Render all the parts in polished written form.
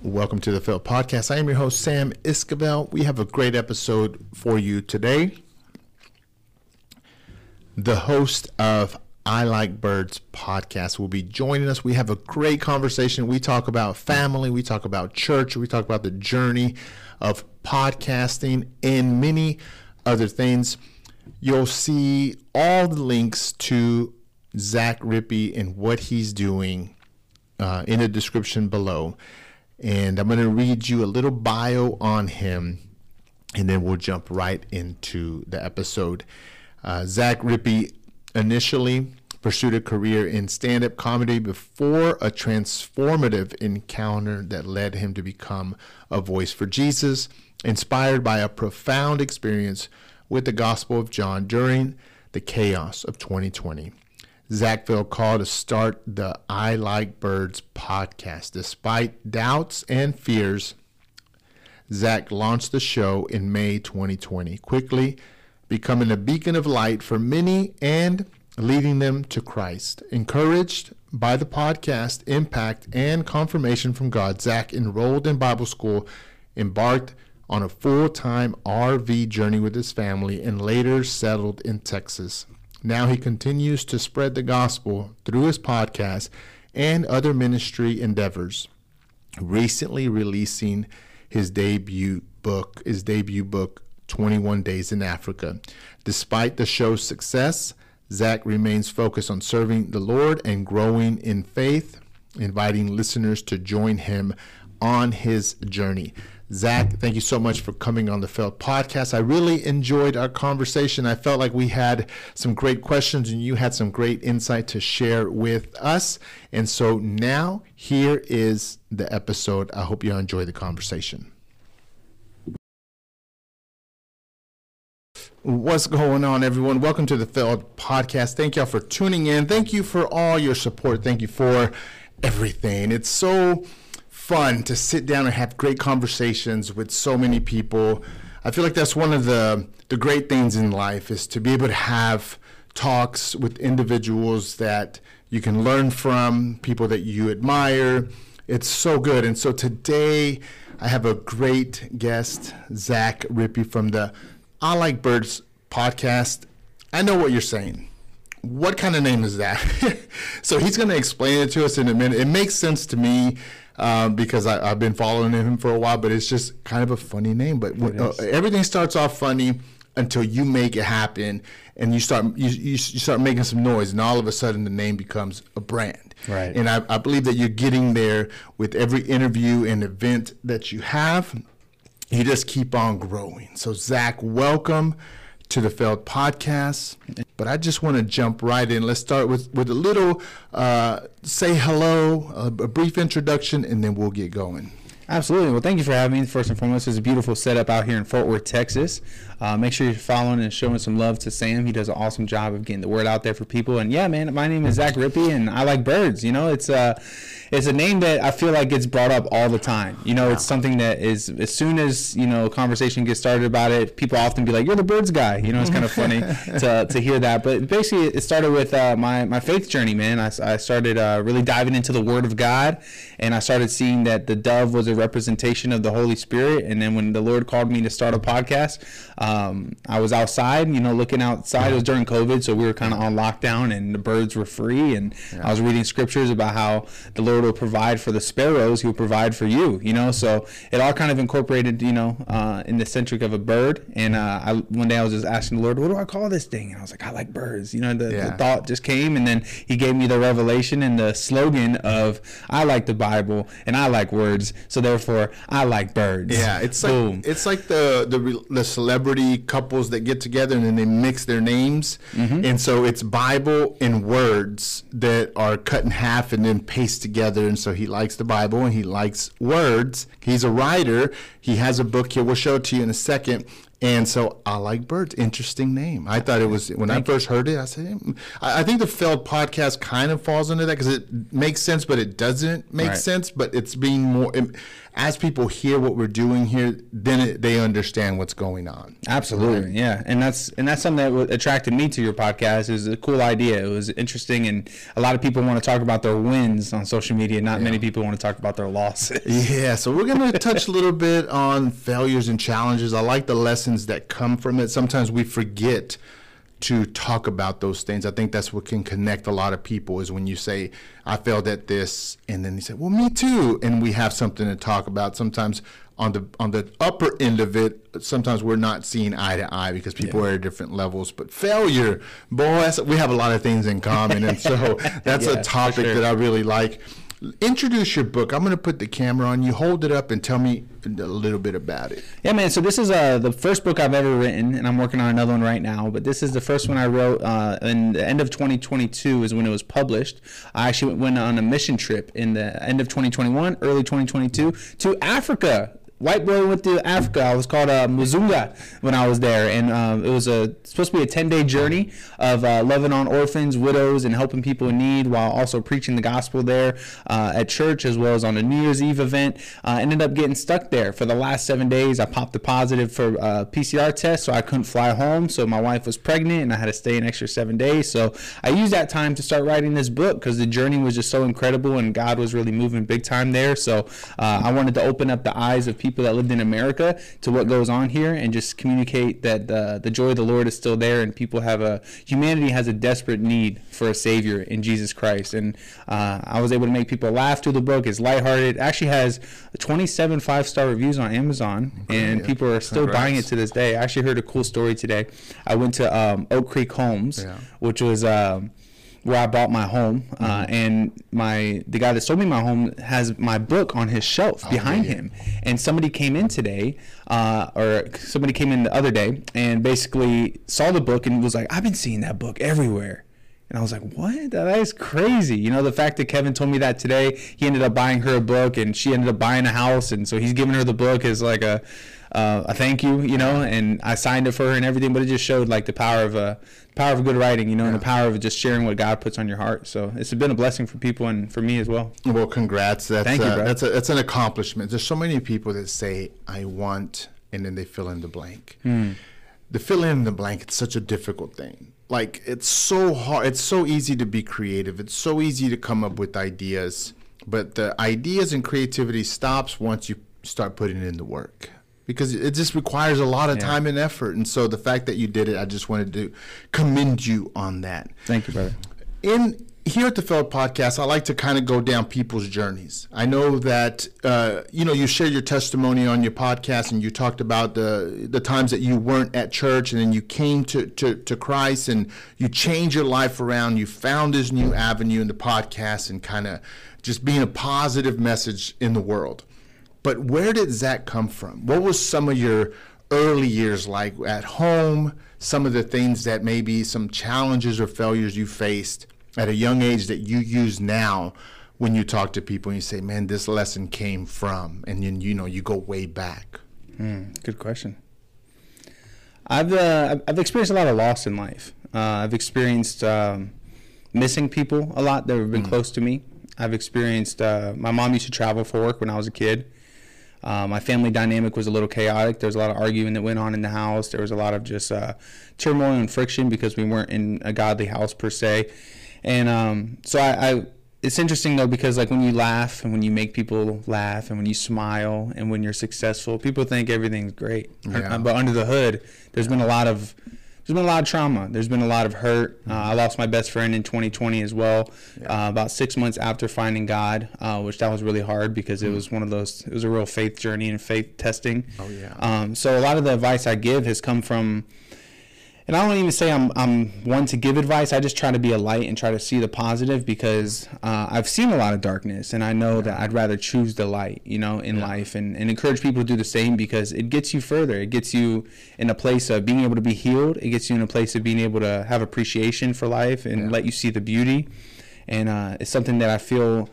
Welcome to the Failed Podcast. I am your host, Sam Esquivel. We have a great episode for you today. The host of I Like Birds podcast will be joining us. We have a great conversation. We talk about family, we talk about church, we talk about the journey of podcasting and many other things. You'll see all the links to Zach Rippey and what he's doing in the description below. And I'm going to read you a little bio on him, and then we'll jump right into the episode. Zach Rippey initially pursued a career in stand-up comedy before a transformative encounter that led him to become a voice for Jesus, inspired by a profound experience with the Gospel of John during the chaos of 2020. Zach felt called to start the I Like Birds podcast. Despite doubts and fears, Zach launched the show in May 2020, quickly becoming a beacon of light for many and leading them to Christ. Encouraged by the podcast impact and confirmation from God, Zach enrolled in Bible school, embarked on a full-time RV journey with his family, and later settled in Texas. Now he continues to spread the gospel through his podcast and other ministry endeavors, recently releasing his debut book, 21 Days in Africa. Despite the show's success, Zach remains focused on serving the Lord and growing in faith, inviting listeners to join him on his journey. Zach, thank you so much for coming on the Failed Podcast. I really enjoyed our conversation. I felt like we had some great questions and you had some great insight to share with us. And so now here is the episode. I hope you enjoy the conversation. What's going on, everyone? Welcome to the Failed Podcast. Thank y'all for tuning in. Thank you for all your support. Thank you for everything. It's so fun to sit down and have great conversations with so many people. I feel like that's one of the great things in life, is to be able to have talks with individuals that you can learn from, people that you admire. It's so good. And so today I have a great guest, Zach Rippey from the I Like Birds podcast. I know what you're saying. What kind of name is that? So he's going to explain it to us in a minute. It makes sense to me because I've been following him for a while, but it's just kind of a funny name. But everything starts off funny until you make it happen, and you start making some noise, and all of a sudden the name becomes a brand. Right. And I believe that you're getting there with every interview and event that you have. You just keep on growing. So Zach, welcome to the Failed Podcast. But I just want to jump right in. Let's start with a little say hello, a brief introduction, and then we'll get going. Absolutely. Well, thank you for having me. First and foremost, it's a beautiful setup out here in Fort Worth, Texas. Make sure you're following and showing some love to Sam. He does an awesome job of getting the word out there for people. And yeah, man, my name is Zach Rippey, and I like birds. You know, it's a name that I feel like gets brought up all the time. You know, It's something that is, as soon as, conversation gets started about it, people often be like, you're the birds guy. You know, it's kind of funny to hear that. But basically, it started with my faith journey, man. I started really diving into the Word of God, and I started seeing that the dove was a representation of the Holy Spirit. And then when the Lord called me to start a podcast, I was outside, looking outside. It was during COVID, so we were kind of on lockdown, and the birds were free. And I was reading scriptures about how the Lord will provide for the sparrows. He will provide for you, so it all kind of incorporated, in the centric of a bird. And one day I was just asking the Lord, what do I call this thing? And I was like, I like birds. The thought just came, and then he gave me the revelation and the slogan of, I like the Bible and I like words, so therefore I like birds. Yeah, it's like the celebrity couples that get together and then they mix their names. Mm-hmm. And so it's Bible and words that are cut in half and then pasted together. And so he likes the Bible and he likes words. He's a writer. He has a book here. We'll show it to you in a second. And so I Like Birds, interesting name. I thought it was, when I first heard it, I said, I think the failed podcast kind of falls into that because it makes sense, but it doesn't make sense. But it's being more, as people hear what we're doing here, then they understand what's going on. Absolutely, yeah. And that's something that attracted me to your podcast. It was a cool idea. It was interesting, and a lot of people want to talk about their wins on social media. Not many people want to talk about their losses. Yeah, so we're going to touch a little bit on failures and challenges. I like the lessons that come from it. Sometimes we forget to talk about those things. I think that's what can connect a lot of people, is when you say, I failed at this, and then they say, well, me too, and we have something to talk about. Sometimes on the upper end of it, sometimes we're not seeing eye to eye because people are at different levels. But failure, boy, we have a lot of things in common, and so that's a topic that I really like. Introduce your book. I'm going to put the camera on you. Hold it up and tell me a little bit about it. Yeah, man. So this is the first book I've ever written, and I'm working on another one right now. But this is the first one I wrote in the end of 2022 is when it was published. I actually went on a mission trip in the end of 2021, early 2022 to Africa. White boy went to Africa. I was called Muzunga when I was there, and it was supposed to be a 10-day journey of loving on orphans, widows, and helping people in need while also preaching the gospel there at church, as well as on a New Year's Eve event. Ended up getting stuck there for the last 7 days. I popped a positive for PCR test, so I couldn't fly home. So my wife was pregnant, and I had to stay an extra 7 days. So I used that time to start writing this book because the journey was just so incredible, and God was really moving big time there. So I wanted to open up the eyes of people that lived in America to what goes on here, and just communicate that the joy of the Lord is still there, and humanity has a desperate need for a savior in Jesus Christ. And I was able to make people laugh through the book. It's lighthearted. It actually has 27 5-star reviews on Amazon, and people are still buying it to this day. I actually heard a cool story today. I went to Oak Creek Homes, which was where I bought my home, and the guy that sold me my home has my book on his shelf behind him. And somebody came in today, or somebody came in the other day, and basically saw the book and was like, I've been seeing that book everywhere. And I was like, what? That is crazy. You know, the fact that Kevin told me that today, he ended up buying her a book, and she ended up buying a house, and so he's giving her the book as like a thank you, you know, and I signed it for her and everything, but it just showed like the power of good writing, you know, and the power of just sharing what God puts on your heart. So it's been a blessing for people and for me as well. Well, congrats. Thank you, bro. That's an accomplishment. There's so many people that say, I want, and then they fill in the blank. The fill in the blank, it's such a difficult thing. Like, it's so hard. It's so easy to be creative. It's so easy to come up with ideas, but the ideas and creativity stops once you start putting in the work, because it just requires a lot of time and effort. And so the fact that you did it, I just wanted to commend you on that. Thank you, brother. Here at the Failed Podcast, I like to kind of go down people's journeys. I know that, you shared your testimony on your podcast, and you talked about the times that you weren't at church, and then you came to Christ, and you changed your life around. You found this new avenue in the podcast, and kind of just being a positive message in the world. But where did that come from? What was some of your early years like at home? Some of the things that maybe some challenges or failures you faced at a young age that you use now when you talk to people and you say, man, this lesson came from, and then, you go way back. Good question. I've experienced a lot of loss in life. I've experienced missing people a lot that have been close to me. I've experienced, my mom used to travel for work when I was a kid. My family dynamic was a little chaotic. There was a lot of arguing that went on in the house. There was a lot of just turmoil and friction because we weren't in a godly house per se. And so it's interesting though, because like when you laugh and when you make people laugh and when you smile and when you're successful, people think everything's great. Yeah. But under the hood, there's been a lot of trauma. There's been a lot of hurt. I lost my best friend in 2020 as well, about 6 months after finding God, which that was really hard because it was it was a real faith journey and faith testing. Oh, yeah. So a lot of the advice I give has come from, and I don't even say I'm one to give advice. I just try to be a light and try to see the positive, because I've seen a lot of darkness, and I know that I'd rather choose the light, in life, and encourage people to do the same, because it gets you further. It gets you in a place of being able to be healed. It gets you in a place of being able to have appreciation for life and let you see the beauty. And it's something that I feel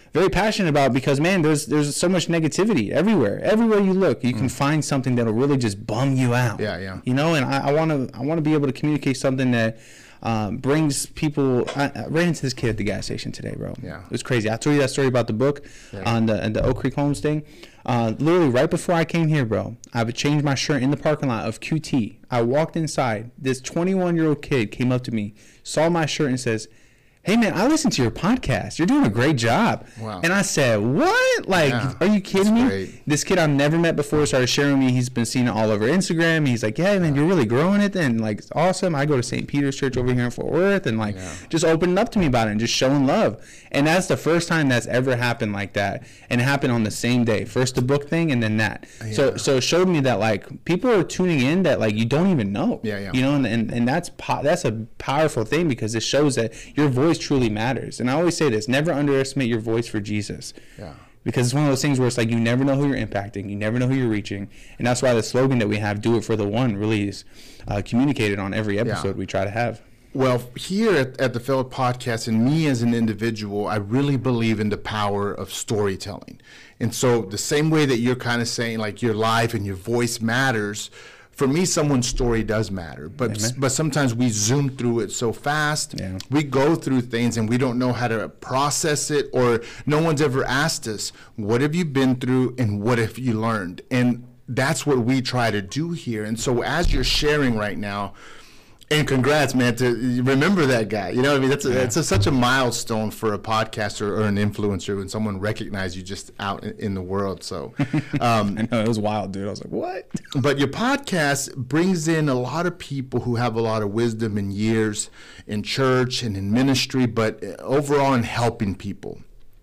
very passionate about, because man, there's so much negativity everywhere. Everywhere you look, you can find something that'll really just bum you out. Yeah. You know, and I want to be able to communicate something that brings people. I ran into this kid at the gas station today, bro. Yeah, it was crazy. I told you that story about the book on the Oak Creek Homes thing. Literally right before I came here, bro, I would change my shirt in the parking lot of QT. I walked inside. This 21-year-old kid came up to me, saw my shirt, and says, "Hey man, I listened to your podcast. You're doing a great job." Wow. And I said, "What? Like, are you kidding me?" Great. This kid I've never met before started sharing me. He's been seeing it all over Instagram. He's like, "Yeah, man, you're really growing it. And like, it's awesome. I go to St. Peter's Church over here in Fort Worth," and like, just opening up to me about it and just showing love. And that's the first time that's ever happened like that. And it happened on the same day. First the book thing, and then that. So it showed me that like people are tuning in that like you don't even know. You know, and that's a powerful thing, because it shows that your voice truly matters. And I always say this: never underestimate your voice for Jesus. Because it's one of those things where it's like you never know who you're impacting, you never know who you're reaching, and that's why the slogan that we have, "Do it for the one," really is communicated on every episode we try to have. Well, here at the Philip Podcast, and me as an individual, I really believe in the power of storytelling. And so the same way that you're kind of saying like your life and your voice matters, for me, someone's story does matter, but sometimes we zoom through it so fast. We go through things and we don't know how to process it, or no one's ever asked us, what have you been through and what have you learned? And that's what we try to do here. And so as you're sharing right now, and congrats, man, to remember that guy. You know what I mean? That's such a milestone for a podcaster or an influencer when someone recognizes you just out in the world. So I know, it was wild, dude. I was like, what? But your podcast brings in a lot of people who have a lot of wisdom and years in church and in ministry, but overall in helping people.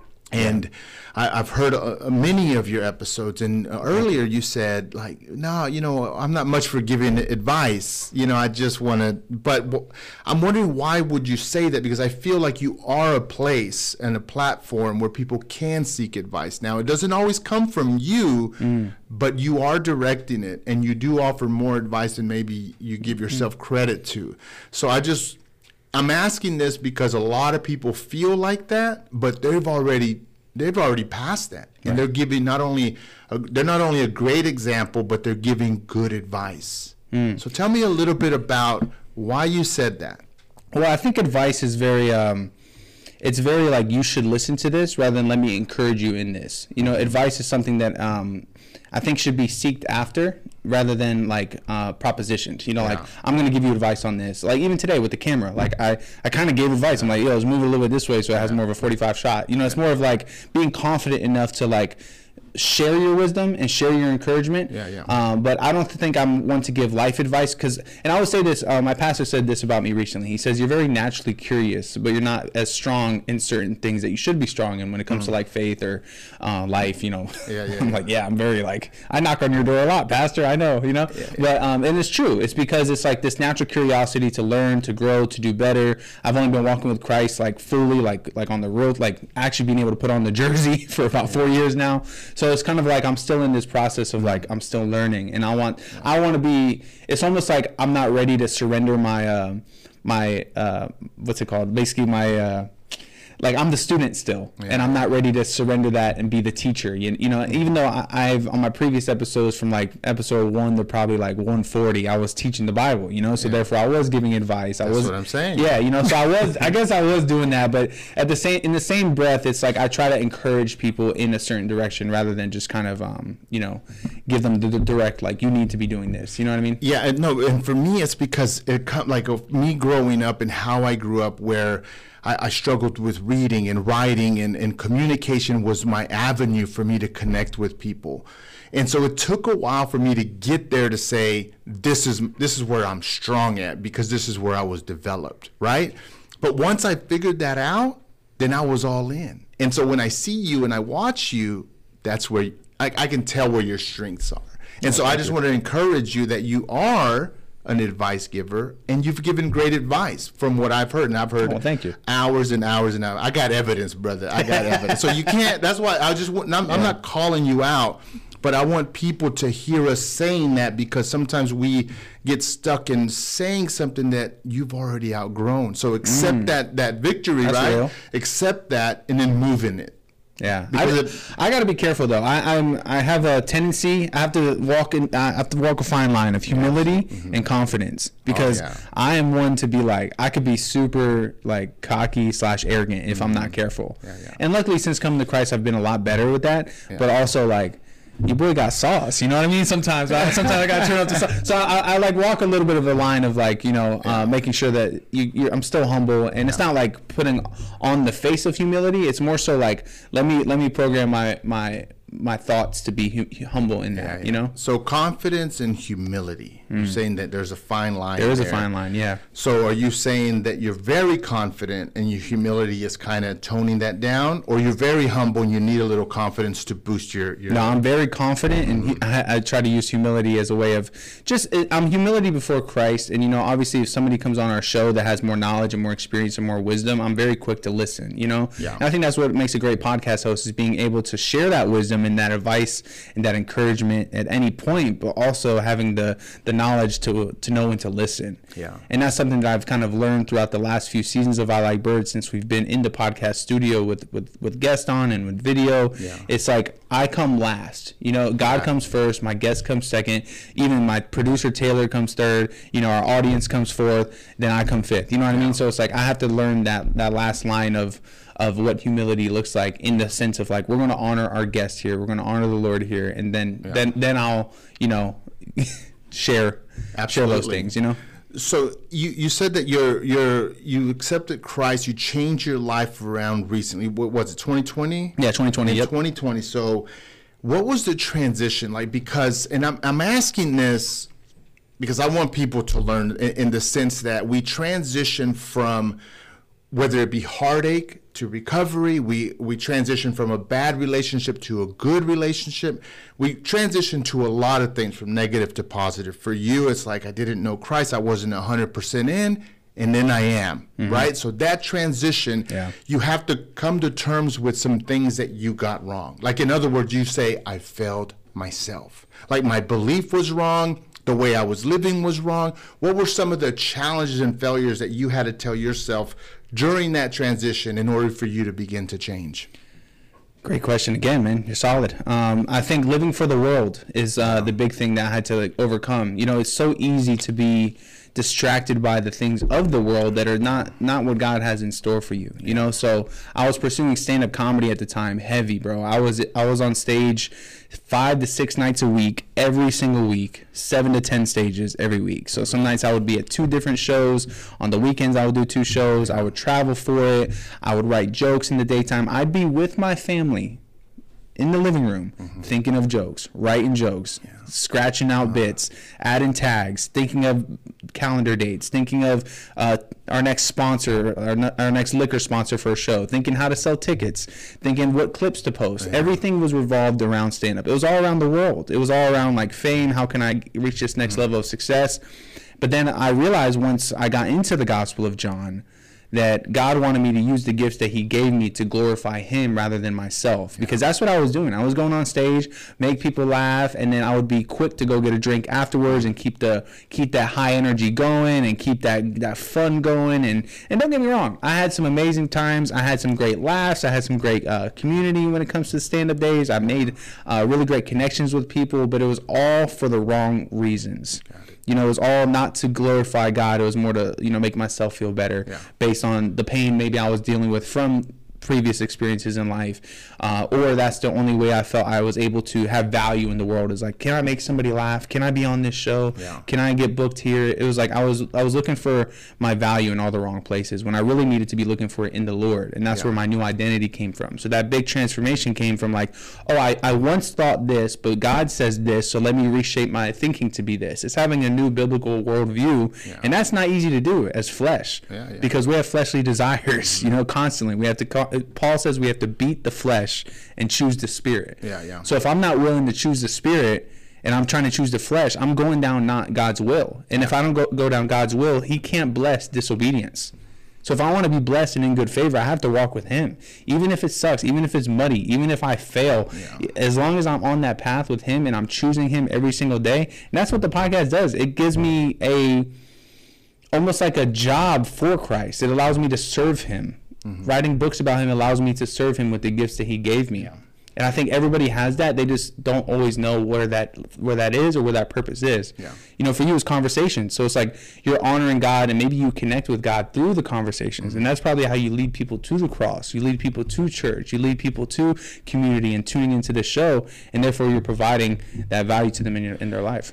And I've heard many of your episodes, and earlier you said, like, no, you know, I'm not much for giving advice. You know, I just want to, but I'm wondering, why would you say that? Because I feel like you are a place and a platform where people can seek advice. Now, it doesn't always come from you, but you are directing it, and you do offer more advice than maybe you give yourself credit to. So I'm asking this because a lot of people feel like that, but they've already passed that, and they're giving not only a great example, but they're giving good advice. So tell me a little bit about why you said that. Well, I think advice is very it's very like, you should listen to this rather than let me encourage you in this. You know, advice is something that I think should be seeked after rather than like propositioned. You know, like, I'm going to give you advice on this. Like even today with the camera, like I kind of gave advice. I'm like, yo, let's move it a little bit this way so it has more of a 45 shot. You know, it's more of like being confident enough to like share your wisdom and share your encouragement. But I don't think I'm one to give life advice, because, and I would say this, my pastor said this about me recently. He says, you're very naturally curious, but you're not as strong in certain things that you should be strong in when it comes to like faith or life, you know. I'm like, I'm very like, I knock on your door a lot, pastor, I know, you know. But and it's true. It's because it's like this natural curiosity to learn, to grow, to do better. I've only been walking with Christ like fully, like on the road, like actually being able to put on the jersey for about 4 years now. So it's kind of like I'm still in this process of like, I'm still learning, and I want to be, it's almost like I'm not ready to surrender my what's it called, basically my like I'm the student still, and I'm not ready to surrender that and be the teacher. You know, even though I've on my previous episodes, from like episode 1 to probably like 140, I was teaching the Bible. You know, so therefore I was giving advice. That's what I'm saying. Yeah, you know, so I guess I was doing that, but in the same breath, it's like I try to encourage people in a certain direction rather than just kind of you know, give them the direct, like, you need to be doing this. You know what I mean? Yeah, no, and for me, it's because it like of me growing up and how I grew up, where I struggled with reading and writing, and communication was my avenue for me to connect with people. And so it took a while for me to get there to say, this is where I'm strong at, because this is where I was developed, right? But once I figured that out, then I was all in. And so when I see you and I watch you, that's where I can tell where your strengths are. And so I just want to encourage you that you are an advice giver, and you've given great advice from what I've heard, and I've heard thank you. hours and hours and hours. I got evidence, brother. I got evidence. So you can't, that's why I just want, I'm not calling you out, but I want people to hear us saying that, because sometimes we get stuck in saying something that you've already outgrown. So accept that victory, that's right? real. Accept that, and then move in it. Yeah, I got to be careful though. I have a tendency. I have to walk a fine line of humility and confidence, because I am one to be like, I could be super like cocky / arrogant if I'm not careful. And luckily, since coming to Christ, I've been a lot better with that. But also like, your boy got sauce, you know what I mean? Sometimes I got to turn up the sauce. So I like walk a little bit of a line of like, making sure that I'm still humble, and it's not like putting on the face of humility. It's more so like, let me program my thoughts to be humble in that, you know? So confidence and humility. You're saying that there's a fine line. There is a fine line, yeah. So are you saying that you're very confident and your humility is kind of toning that down, or you're very humble and you need a little confidence to boost your... No, I'm very confident, and I try to use humility as a way of just... I'm humility before Christ, and, obviously if somebody comes on our show that has more knowledge and more experience and more wisdom, I'm very quick to listen, Yeah. And I think that's what makes a great podcast host, is being able to share that wisdom and that advice and that encouragement at any point, but also having the knowledge to know when to listen. Yeah. And that's something that I've kind of learned throughout the last few seasons of I Like Birds, since we've been in the podcast studio with guests on and with video. Yeah. It's like I come last. God comes first, my guest comes second, even my producer Taylor comes third, our audience comes fourth, then I come fifth. You know what I mean? So it's like I have to learn that last line of what humility looks like, in the sense of like, we're going to honor our guest here, we're going to honor the Lord here, and then I'll share those things. So you said that you accepted Christ, you changed your life around recently. What was it, 2020? Yeah, 2020. Yep. 2020. So what was the transition like? Because, and I'm asking this because I want people to learn in the sense that we transition from, whether it be heartache to recovery, we transition from a bad relationship to a good relationship. We transition to a lot of things, from negative to positive. For you, it's like, I didn't know Christ, I wasn't 100% in, and then I am, right? So that transition, you have to come to terms with some things that you got wrong. Like, in other words, you say, I failed myself. Like, my belief was wrong, the way I was living was wrong. What were some of the challenges and failures that you had to tell yourself during that transition in order for you to begin to change? Great question again, man. You're solid. I think living for the world is the big thing that I had to overcome. It's so easy to be distracted by the things of the world that are not what God has in store for you. So I was pursuing stand-up comedy at the time, heavy, bro. I was on stage 5 to 6 nights a week, every single week, 7 to 10 stages every week. So some nights I would be at 2 different shows. On the weekends I would do 2 shows. I would travel for it. I would write jokes in the daytime. I'd be with my family in the living room, thinking of jokes, writing jokes, scratching out bits, adding tags, thinking of calendar dates, thinking of our next sponsor, our next liquor sponsor for a show, thinking how to sell tickets, thinking what clips to post. Everything was revolved around stand-up. It was all around the world. It was all around like fame. How can I reach this next level of success? But then I realized, once I got into the Gospel of John, that God wanted me to use the gifts that he gave me to glorify him rather than myself, because that's what I was doing. I was going on stage, make people laugh, and then I would be quick to go get a drink afterwards and keep that high energy going and keep that fun going. And don't get me wrong, I had some amazing times. I had some great laughs. I had some great community when it comes to stand-up days. I made really great connections with people, but it was all for the wrong reasons. It was all not to glorify God. It was more to, make myself feel better based on the pain maybe I was dealing with from previous experiences in life, or that's the only way I felt I was able to have value in the world, is like, can I make somebody laugh? Can I be on this show? Can I get booked here? It was like I was looking for my value in all the wrong places, when I really needed to be looking for it in the Lord. And that's where my new identity came from. So that big transformation came from like, I once thought this, but God says this, so let me reshape my thinking to be this. It's having a new biblical worldview, and that's not easy to do as flesh, because we have fleshly desires, constantly. We have to Paul says we have to beat the flesh and choose the spirit. So if I'm not willing to choose the spirit, and I'm trying to choose the flesh, I'm going down not God's will. And if I don't go down God's will, he can't bless disobedience. So if I want to be blessed and in good favor, I have to walk with him. Even if it sucks, even if it's muddy, even if I fail, as long as I'm on that path with him and I'm choosing him every single day. And that's what the podcast does. It gives me almost like a job for Christ. It allows me to serve him Writing books about him allows me to serve him with the gifts that he gave me. And I think everybody has that. They just don't always know where that is or where that purpose is. Yeah. You know, for you, it's conversation. So it's like you're honoring God, and maybe you connect with God through the conversations. And that's probably how you lead people to the cross. You lead people to church. You lead people to community and tuning into the show. And therefore, you're providing that value to them in their life.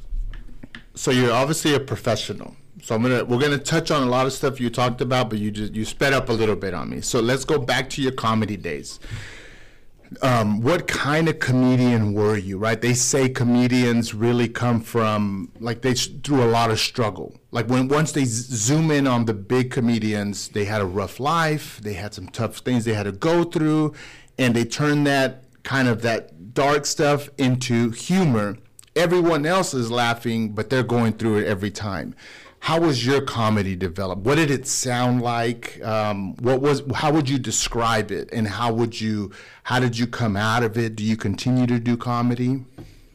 So you're obviously a professional. So we're gonna touch on a lot of stuff you talked about, but you sped up a little bit on me. So let's go back to your comedy days. What kind of comedian were you, right? They say comedians really come from, like, through a lot of struggle. Like, once they zoom in on the big comedians, they had a rough life, they had some tough things they had to go through, and they turn that dark stuff into humor. Everyone else is laughing, but they're going through it every time. How was your comedy developed? What did it sound like? How would you describe it? And how did you come out of it? Do you continue to do comedy?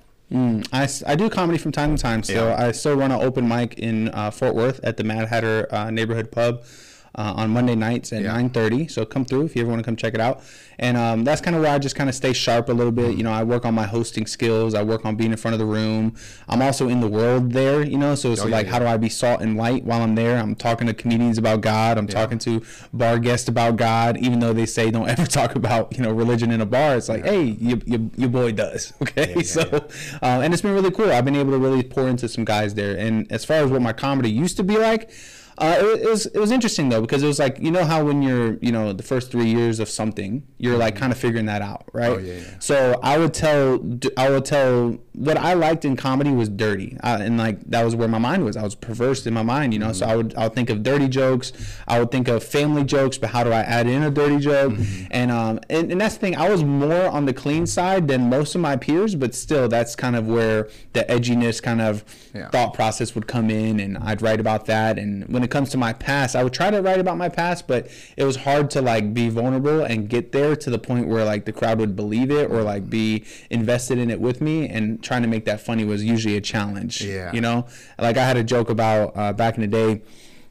I do comedy from time to time. So I still run an open mic in Fort Worth at the Mad Hatter neighborhood pub on Monday nights at 9:30. So come through if you ever want to come check it out. And that's kind of where I just kind of stay sharp a little bit. You know, I work on my hosting skills. I work on being in front of the room. I'm also in the world there, you know, so it's how do I be salt and light while I'm there? I'm talking to comedians about God. I'm talking to bar guests about God, even though they say don't ever talk about, you know, religion in a bar. It's like, hey, your boy does, okay? And it's been really cool. I've been able to really pour into some guys there. And as far as what my comedy used to be like, it was interesting though, because it was like, you know how when you're, you know, the first 3 years of something, you're like kind of figuring that out, right? So I would tell what I liked in comedy was dirty, and like that was where my mind was. I was perverse in my mind, you know. So I would think of dirty jokes. I would think of family jokes, but how do I add in a dirty joke? And that's the thing. I was more on the clean side than most of my peers, but still, that's kind of where the edginess kind of thought process would come in, and I'd write about that. And when it comes to my past, I would try to write about my past, but it was hard to like be vulnerable and get there to the point where like the crowd would believe it or like be invested in it with me. And trying to make that funny was usually a challenge. You know, like I had a joke about back in the day.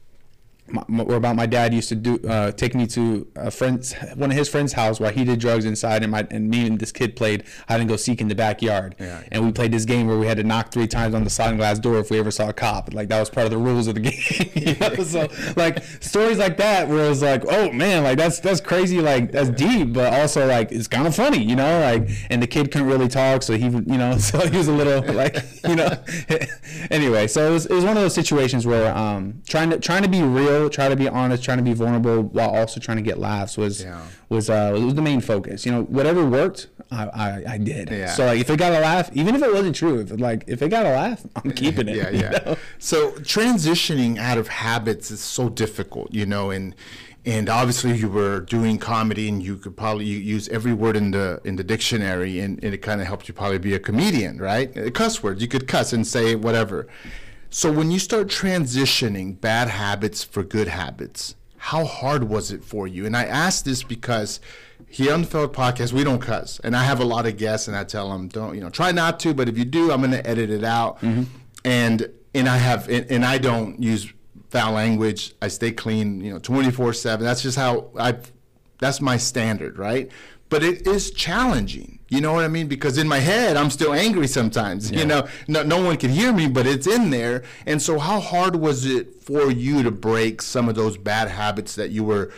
About my dad used to take me to one of his friend's house while he did drugs inside, and me and this kid played hide and go seek in the backyard. And we played this game where we had to knock 3 times on the sliding glass door if we ever saw a cop. Like that was part of the rules of the game. You know? So like stories like that where it was like, oh man, like that's crazy, like that's deep, but also like it's kind of funny, you know, like, and the kid couldn't really talk, so he, you know, so he was a little like, you know. Anyway, so it was one of those situations where trying to be real, try to be honest, trying to be vulnerable while also trying to get laughs was the main focus. You know, whatever worked, I did. So like if it got a laugh, even if it wasn't true, if it got a laugh, I'm keeping it. You know? So transitioning out of habits is so difficult, you know, and obviously you were doing comedy and you could probably use every word in the dictionary, and it kind of helped you probably be a comedian, right? Cuss words, you could cuss and say whatever. So when you start transitioning bad habits for good habits, how hard was it for you? And I ask this because here on the Felt Podcast, we don't cuss. And I have a lot of guests, and I tell them, don't, you know, try not to, but if you do, I'm going to edit it out. And I don't use foul language. I stay clean, you know, 24/7. That's just how that's my standard, right? But it is challenging, you know what I mean? Because in my head, I'm still angry sometimes. You know, no one can hear me, but it's in there. And so how hard was it for you to break some of those bad habits that you were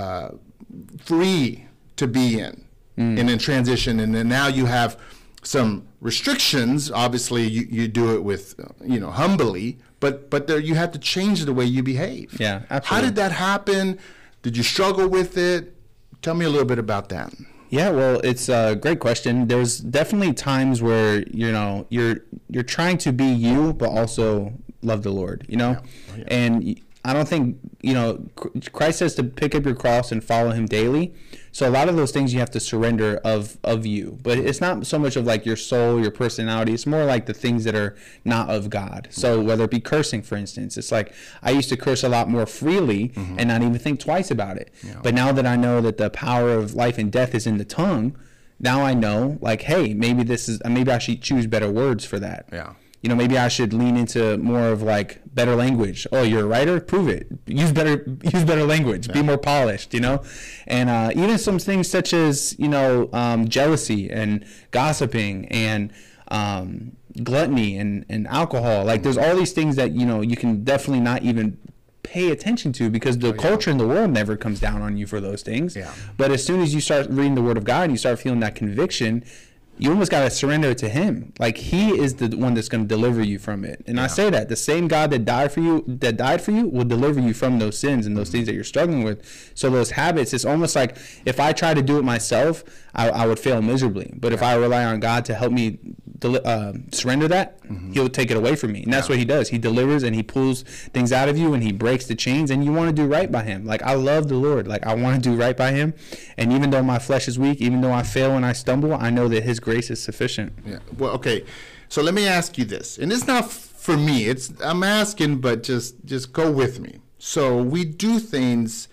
free to be in and then transition? And then now you have some restrictions. Obviously, you do it with, you know, humbly, but there you have to change the way you behave. Yeah, absolutely. How did that happen? Did you struggle with it? Tell me a little bit about that. Yeah, well, it's a great question. There's definitely times where, you know, you're trying to be you, but also love the Lord, you know? And I don't think, you know, Christ says to pick up your cross and follow him daily. So a lot of those things you have to surrender of you. But it's not so much of like your soul, your personality. It's more like the things that are not of God. So whether it be cursing, for instance, it's like I used to curse a lot more freely and not even think twice about it. But now that I know that the power of life and death is in the tongue, now I know, like, hey, maybe I should choose better words for that. maybe I should lean into more of like better language. Oh, you're a writer? Prove it. Use better language. Yeah. Be more polished, And even some things such as, jealousy and gossiping and gluttony and alcohol. Like there's all these things that, you can definitely not even pay attention to because the culture in the world never comes down on you for those things. Yeah. But as soon as you start reading the Word of God and you start feeling that conviction, you almost got to surrender it to Him. Like He is the one that's going to deliver you from it. And I say that the same God that died for you will deliver you from those sins and those things that you're struggling with. So those habits, it's almost like if I try to do it myself, I would fail miserably. But if I rely on God to help me surrender that, He'll take it away from me. And that's what He does. He delivers and He pulls things out of you and He breaks the chains, and you want to do right by Him. Like I love the Lord. Like I want to do right by Him. And even though my flesh is weak, even though I fail and I stumble, I know that His grace is sufficient. Yeah. Well, okay. So let me ask you this. And it's not for me. I'm asking, but just go with me. So we do things,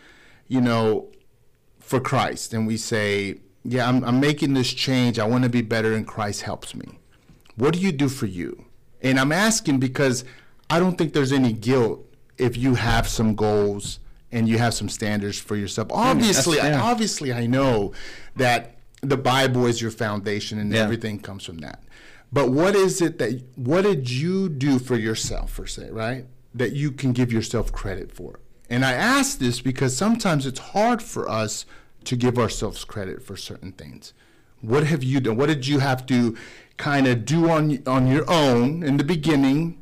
for Christ, and we say, yeah, I'm making this change. I want to be better, and Christ helps me. What do you do for you? And I'm asking because I don't think there's any guilt if you have some goals and you have some standards for yourself. Obviously, I know that the Bible is your foundation and everything comes from that. But what did you do for yourself, per se, right? That you can give yourself credit for. And I ask this because sometimes it's hard for us to give ourselves credit for certain things. What have you done? What did you have to kind of do on your own in the beginning?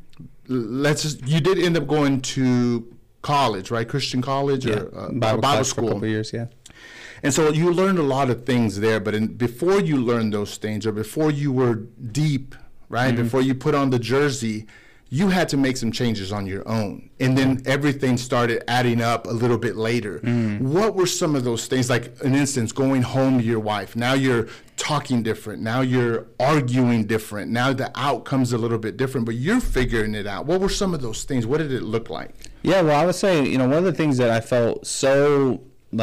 You did end up going to college, right? Christian college or Bible school. For a couple of years, yeah. And so you learned a lot of things there, but before you learned those things, or before you were deep, right? Before you put on the jersey, you had to make some changes on your own. And then everything started adding up a little bit later. What were some of those things? Like, an instance, going home to your wife. Now you're talking different. Now you're arguing different. Now the outcome's a little bit different, but you're figuring it out. What were some of those things? What did it look like? Yeah, well, I would say, one of the things that I felt so,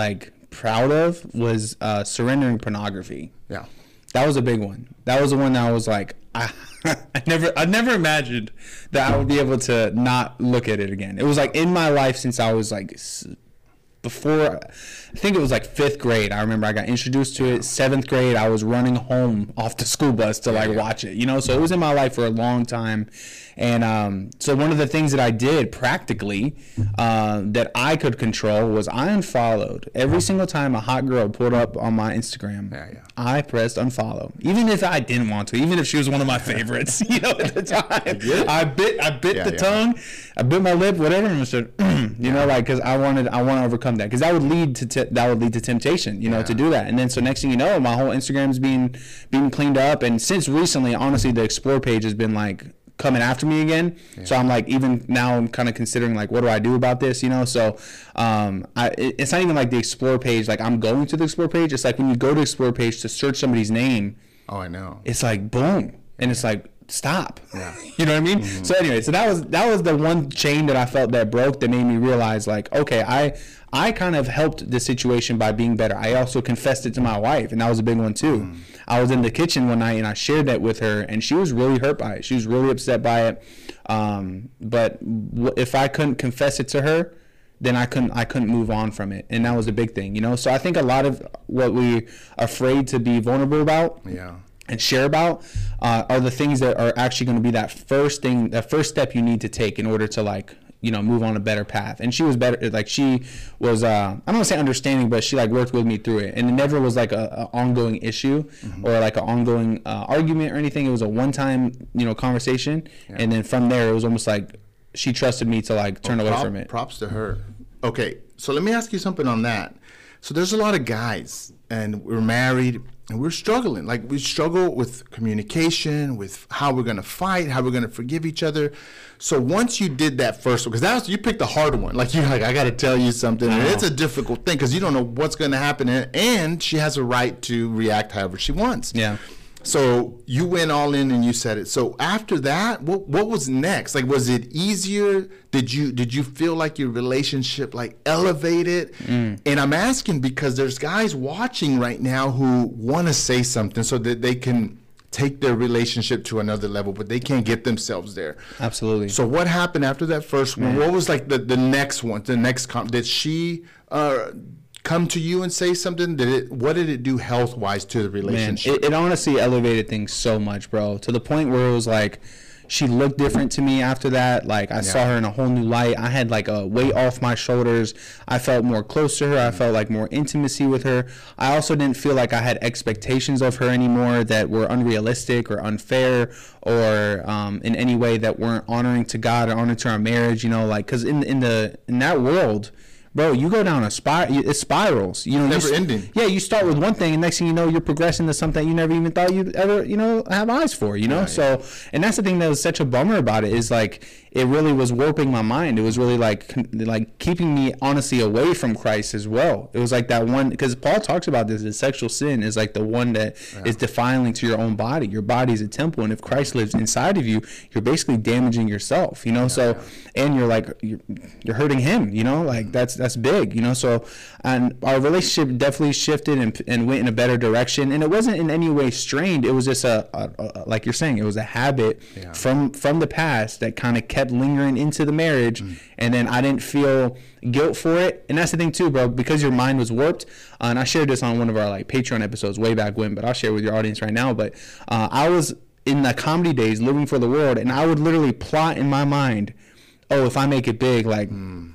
proud of was surrendering pornography. Yeah. That was a big one. That was the one that I was like, I never imagined that I would be able to not look at it again. It was like in my life since I was before, I think it was like 5th grade. I remember I got introduced to it. 7th grade, I was running home off the school bus to watch it, So it was in my life for a long time. And so one of the things that I did practically that I could control was I unfollowed. Every single time a hot girl pulled up on my Instagram, I pressed unfollow. Even if I didn't want to, even if she was one of my favorites, at the time. I bit the tongue, I bit my lip, whatever, and I said, because I want to overcome that. Because that would lead to temptation, to do that. And then so next thing you know, my whole Instagram's being cleaned up. And since recently, honestly, the Explore page has been coming after me again. So I'm even now I'm kind of considering what do I do about this, So it's not even like the Explore page, I'm going to the Explore page. It's like when you go to Explore page to search somebody's name. Oh, I know. It's boom. And it's stop. Yeah. You know what I mean? So anyway, so that was the one chain that I felt that broke, that made me realize okay, I kind of helped the situation by being better. I also confessed it to my wife, and that was a big one too. I was in the kitchen one night and I shared that with her, and she was really hurt by it. She was really upset by it. But if I couldn't confess it to her, then I couldn't move on from it. And that was a big thing, So I think a lot of what we're afraid to be vulnerable about and share about are the things that are actually going to be that first step you need to take in order to move on a better path. And she was better. She was, I don't want to say understanding, but she worked with me through it. And it never was a ongoing issue or an ongoing argument or anything. It was a one-time, conversation. Yeah. And then from there, it was almost she trusted me to turn away from it. Props to her. Okay. So let me ask you something on that. So there's a lot of guys, and we're married, and we're struggling. We struggle with communication, with how we're going to fight, how we're going to forgive each other. So once you did that first one, because you picked the hard one. You're I got to tell you something. And it's a difficult thing because you don't know what's going to happen. And she has a right to react however she wants. Yeah. So you went all in and you said it. So after that, what was next? Was it easier? Did you feel like your relationship elevated? And I'm asking because there's guys watching right now who want to say something so that they can take their relationship to another level, but they can't get themselves there. Absolutely. So what happened after that first one? What was like the next one? Did she come to you and say something? What did it do health wise to the relationship? Man, it honestly elevated things so much, bro, to the point where it was like she looked different to me after that. Like, I saw her in a whole new light. I had like a weight off my shoulders. I felt more close to her. I felt like more intimacy with her. I also didn't feel like I had expectations of her anymore that were unrealistic or unfair, or in any way that weren't honoring to God or honoring to our marriage. You know, like, because in that world, bro, you go down a it spirals. You know, never ending. Yeah, you start with one thing, and next thing you know, you're progressing to something you never even thought you'd ever, have eyes for. So, and that's the thing that was such a bummer about it, is like, it really was warping my mind. It was really like keeping me honestly away from Christ as well. It was like that one, because Paul talks about this, that sexual sin is like the one that is defiling to your own body. Your body is a temple, and if Christ lives inside of you, you're basically damaging yourself. And you're like you're hurting him. Like that's big. So, and our relationship definitely shifted and went in a better direction. And it wasn't in any way strained. It was just a like you're saying, it was a habit from the past that kind of kept lingering into the marriage, and then I didn't feel guilt for it. And that's the thing too, bro, because your mind was warped. And I shared this on one of our like Patreon episodes way back when, but I'll share it with your audience right now. But I was in the comedy days living for the world, and I would literally plot in my mind, oh, if I make it big, like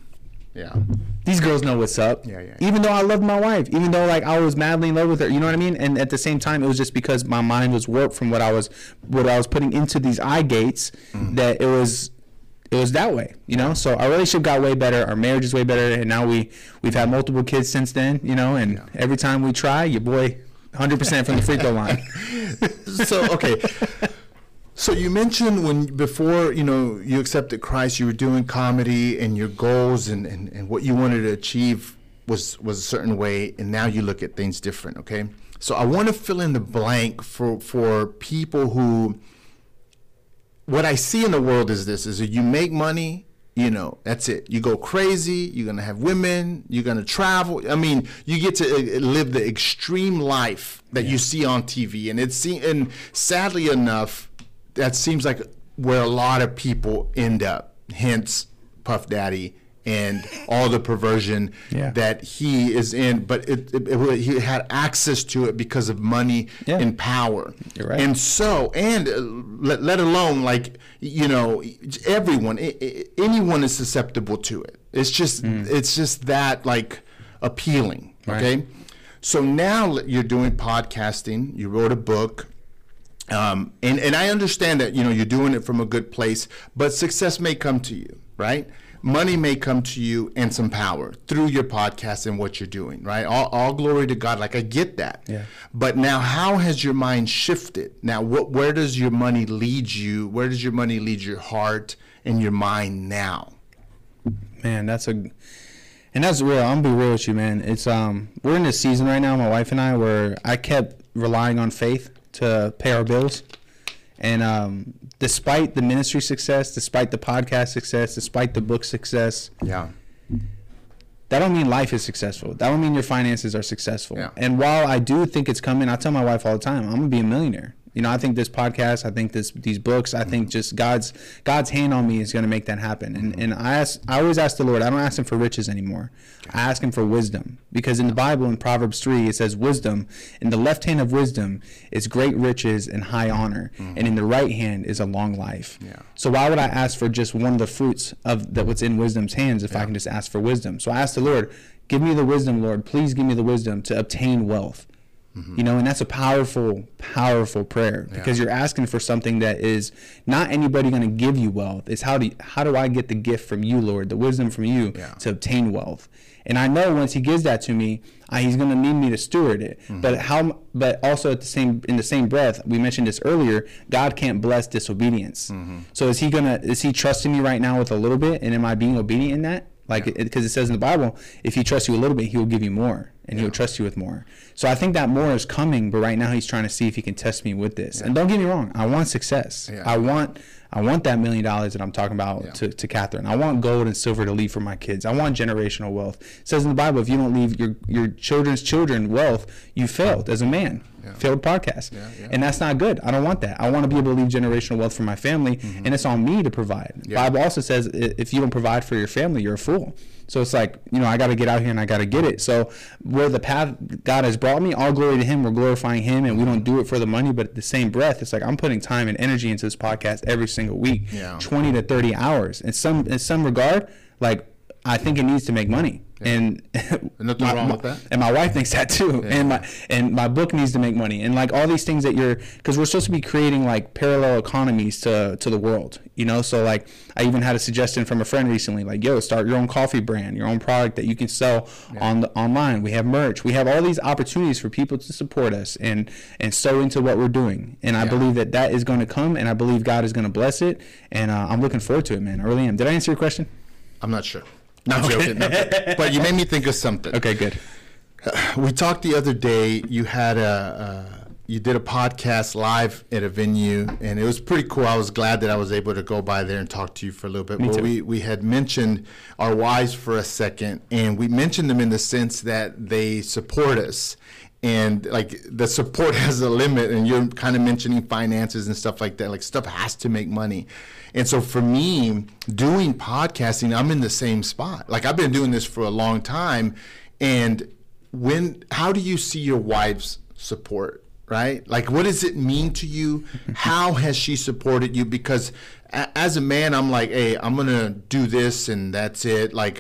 these girls know what's up. Even though I loved my wife, even though like I was madly in love with her, you know what I mean? And at the same time, it was just because my mind was warped from what I was putting into these eye gates, that it was that way, So our relationship got way better, our marriage is way better, and now we've had multiple kids since then, and every time we try, your boy 100% from the free throw line. So okay. So you mentioned before you accepted Christ, you were doing comedy, and your goals and what you wanted to achieve was a certain way, and now you look at things different. Okay, so I want to fill in the blank for people who. What I see in the world is this: is that you make money, that's it. You go crazy. You're gonna have women. You're gonna travel. I mean, you get to live the extreme life that you see on TV, and sadly enough, that seems like where a lot of people end up. Hence, Puff Daddy and all the perversion that he is in, but he had access to it because of money and power. You're right. And so, let alone like everyone, anyone is susceptible to it. It's just that like appealing. Okay, so now you're doing podcasting. You wrote a book. And I understand that you're doing it from a good place, but success may come to you, right? Money may come to you, and some power through your podcast and what you're doing, right? All glory to God. Like, I get that. Yeah. But now, how has your mind shifted? Now, where does your money lead you? Where does your money lead your heart and your mind now? Man, that's real. I'm gonna be real with you, man. It's we're in this season right now, my wife and I, where I kept relying on faith to pay our bills. And despite the ministry success, despite the podcast success, despite the book success, that don't mean life is successful. That don't mean your finances are successful. Yeah. And while I do think it's coming, I tell my wife all the time, I'm gonna be a millionaire. I think this podcast, I think these books, I think just God's hand on me is going to make that happen. And I always ask the Lord. I don't ask him for riches anymore. I ask him for wisdom, because in the Bible, in Proverbs 3, it says wisdom. In the left hand of wisdom is great riches and high honor, and in the right hand is a long life. Yeah. So why would I ask for just one of the fruits of what's in wisdom's hands if I can just ask for wisdom? So I ask the Lord, give me the wisdom, Lord. Please give me the wisdom to obtain wealth. And that's a powerful, powerful prayer, because you're asking for something that is not anybody going to give you wealth. It's how do I get the gift from you, Lord, the wisdom from you to obtain wealth. And I know once he gives that to me, he's going to need me to steward it. But also in the same breath, we mentioned this earlier, God can't bless disobedience. So is he trusting me right now with a little bit? And am I being obedient in that? Because it says in the Bible, if he trusts you a little bit, he will give you more, and he'll trust you with more. So I think that more is coming, but right now he's trying to see if he can test me with this. And don't get me wrong, I want success. I want that $1 million that I'm talking about to Catherine. I want gold and silver to leave for my kids. I want generational wealth. It says in the Bible, if you don't leave your children's children wealth, you failed as a man. failed podcast. Yeah. And that's not good. I don't want that. I want to be able to leave generational wealth for my family, and it's on me to provide. Bible also says if you don't provide for your family, you're a fool. So it's like, I got to get out here and I got to get it. So where the path God has brought me, all glory to him. We're glorifying him, and we don't do it for the money, but at the same breath, it's like I'm putting time and energy into this podcast every single week, 20 to 30 hours. In some regard, like, I think it needs to make money. And nothing wrong with that. And my wife thinks that too. And my book needs to make money. And like all these things that because we're supposed to be creating like parallel economies to the world, So like I even had a suggestion from a friend recently, like, start your own coffee brand, your own product that you can sell online. We have merch. We have all these opportunities for people to support us and sow into what we're doing. And I believe that is going to come, and I believe God is going to bless it. And I'm looking forward to it, man. I really am. Did I answer your question? I'm not sure. Not joking. No. But you made me think of something. Okay, good. We talked the other day. You had you did a podcast live at a venue, and it was pretty cool. I was glad that I was able to go by there and talk to you for a little bit. Me too. We had mentioned our wives for a second, and we mentioned them in the sense that they support us. And like the support has a limit, and you're kind of mentioning finances and stuff like that. Like stuff has to make money. And so for me, doing podcasting, I'm in the same spot. Like I've been doing this for a long time. And how do you see your wife's support, right? Like what does it mean to you? How has she supported you? Because as a man, I'm like, hey, I'm going to do this and that's it. Like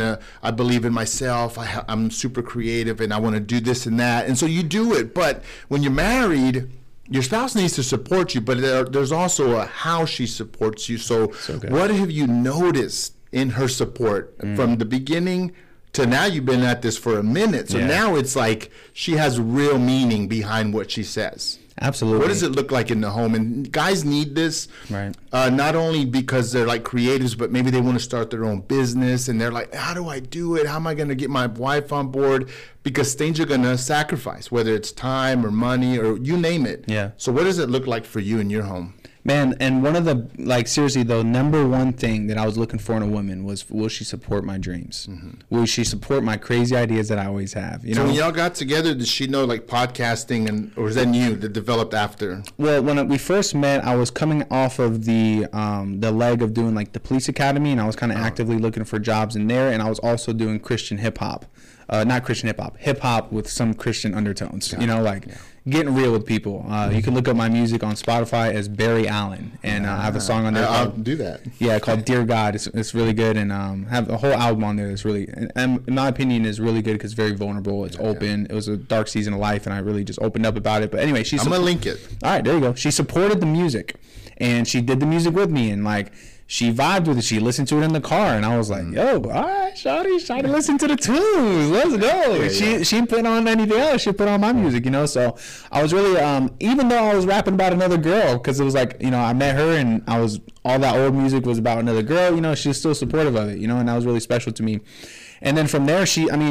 I believe in myself. I'm super creative and I want to do this and that. And so you do it. But when you're married, your spouse needs to support you, but there's also how she supports you. So what have you noticed in her support from the beginning to now? You've been at this for a minute. So now it's like she has real meaning behind what she says. Absolutely. What does it look like in the home? And guys need this, right? Not only because they're like creatives, but maybe they want to start their own business and they're like, how do I do it? How am I going to get my wife on board? Because things are going to sacrifice, whether it's time or money or you name it. Yeah. So what does it look like for you in your home? Man, and one of the, like, seriously, though, number one thing that I was looking for in a woman was, will she support my dreams? Will she support my crazy ideas that I always have? So when y'all got together, did she know, like, podcasting, or was that you that developed after? Well, when we first met, I was coming off of the leg of doing, like, the police academy, and I was kind of actively looking for jobs in there, and I was also doing Christian hip-hop. Not Christian hip-hop with some Christian undertones, getting real with people. You can look up my music on Spotify as Barry Allen, and I have a song on there. I'll do that. Yeah, called Dear God. It's really good, and have a whole album on there that's really, and in my opinion, is really good because it's very vulnerable. It's open. It was a dark season of life, and I really just opened up about it. But anyway, I'm gonna link it. All right, there you go. She supported the music, and she did the music with me, and like, she vibed with it. She listened to it in the car, and I was like, "Yo, all right, shawty, listen to the tunes. Let's go." She put on anything else. She put on my music, So I was really, even though I was rapping about another girl, because it was like, I met her, and all that old music was about another girl. She was still supportive of it, and that was really special to me. And then from there,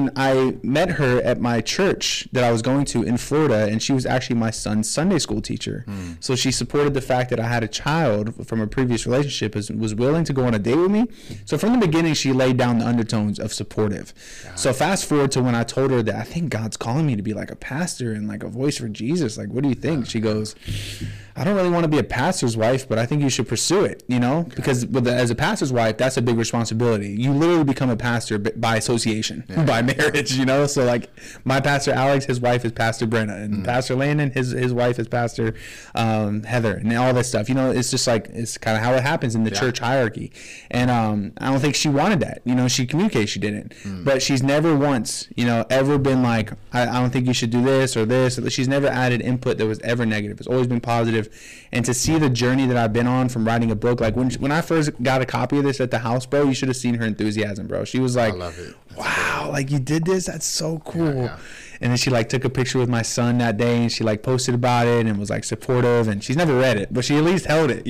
I met her at my church that I was going to in Florida, and she was actually my son's Sunday school teacher. So she supported the fact that I had a child from a previous relationship, was willing to go on a date with me. So from the beginning, she laid down the undertones of supportive. So fast forward to when I told her that I think God's calling me to be like a pastor and like a voice for Jesus. Like, what do you think? She goes, I don't really want to be a pastor's wife, but I think you should pursue it, because as a pastor's wife, that's a big responsibility. You literally become a pastor by association, by marriage, So like my pastor Alex, his wife is Pastor Brenna, and Pastor Landon, his wife is Pastor Heather, and all that stuff. It's just like, it's kind of how it happens in the church hierarchy. And I don't think she wanted that. She communicated she didn't, but she's never once, ever been like, I don't think you should do this or this. She's never added input that was ever negative. It's always been positive. And to see the journey that I've been on from writing a book, like when I first got a copy of this at the house, bro, you should have seen her enthusiasm, bro. She was like, I love it. Wow, like you did this? That's so cool. Yeah. And then she like took a picture with my son that day, and she like posted about it and was like supportive. And she's never read it, but she at least held it,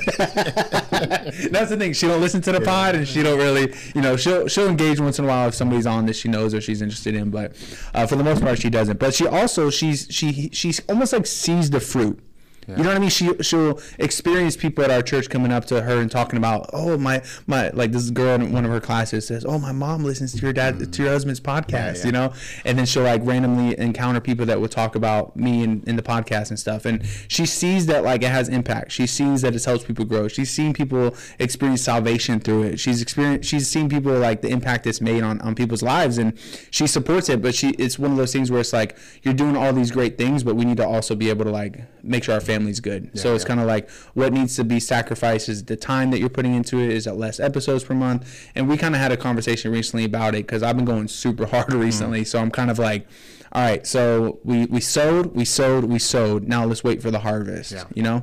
That's the thing. She don't listen to the pod, and she don't really, she'll engage once in a while if somebody's on that she knows or she's interested in. But for the most part, she doesn't. But she also she's almost like sees the fruit. You know what I mean? She'll experience people at our church coming up to her and talking about, oh, my like this girl in one of her classes says, oh, my mom listens to your to your husband's podcast, you know? And then she'll like randomly encounter people that will talk about me in the podcast and stuff. And she sees that like it has impact. She sees that it helps people grow. She's seen people experience salvation through it. She's seen people like the impact it's made on people's lives, and she supports it. But it's one of those things where it's like, you're doing all these great things, but we need to also be able to like make sure our family's good. So it's kind of like what needs to be sacrificed is the time that you're putting into it. Is it less episodes per month? And we kind of had a conversation recently about it because I've been going super hard recently. So I'm kind of like, all right, so we sowed. Now let's wait for the harvest, you know?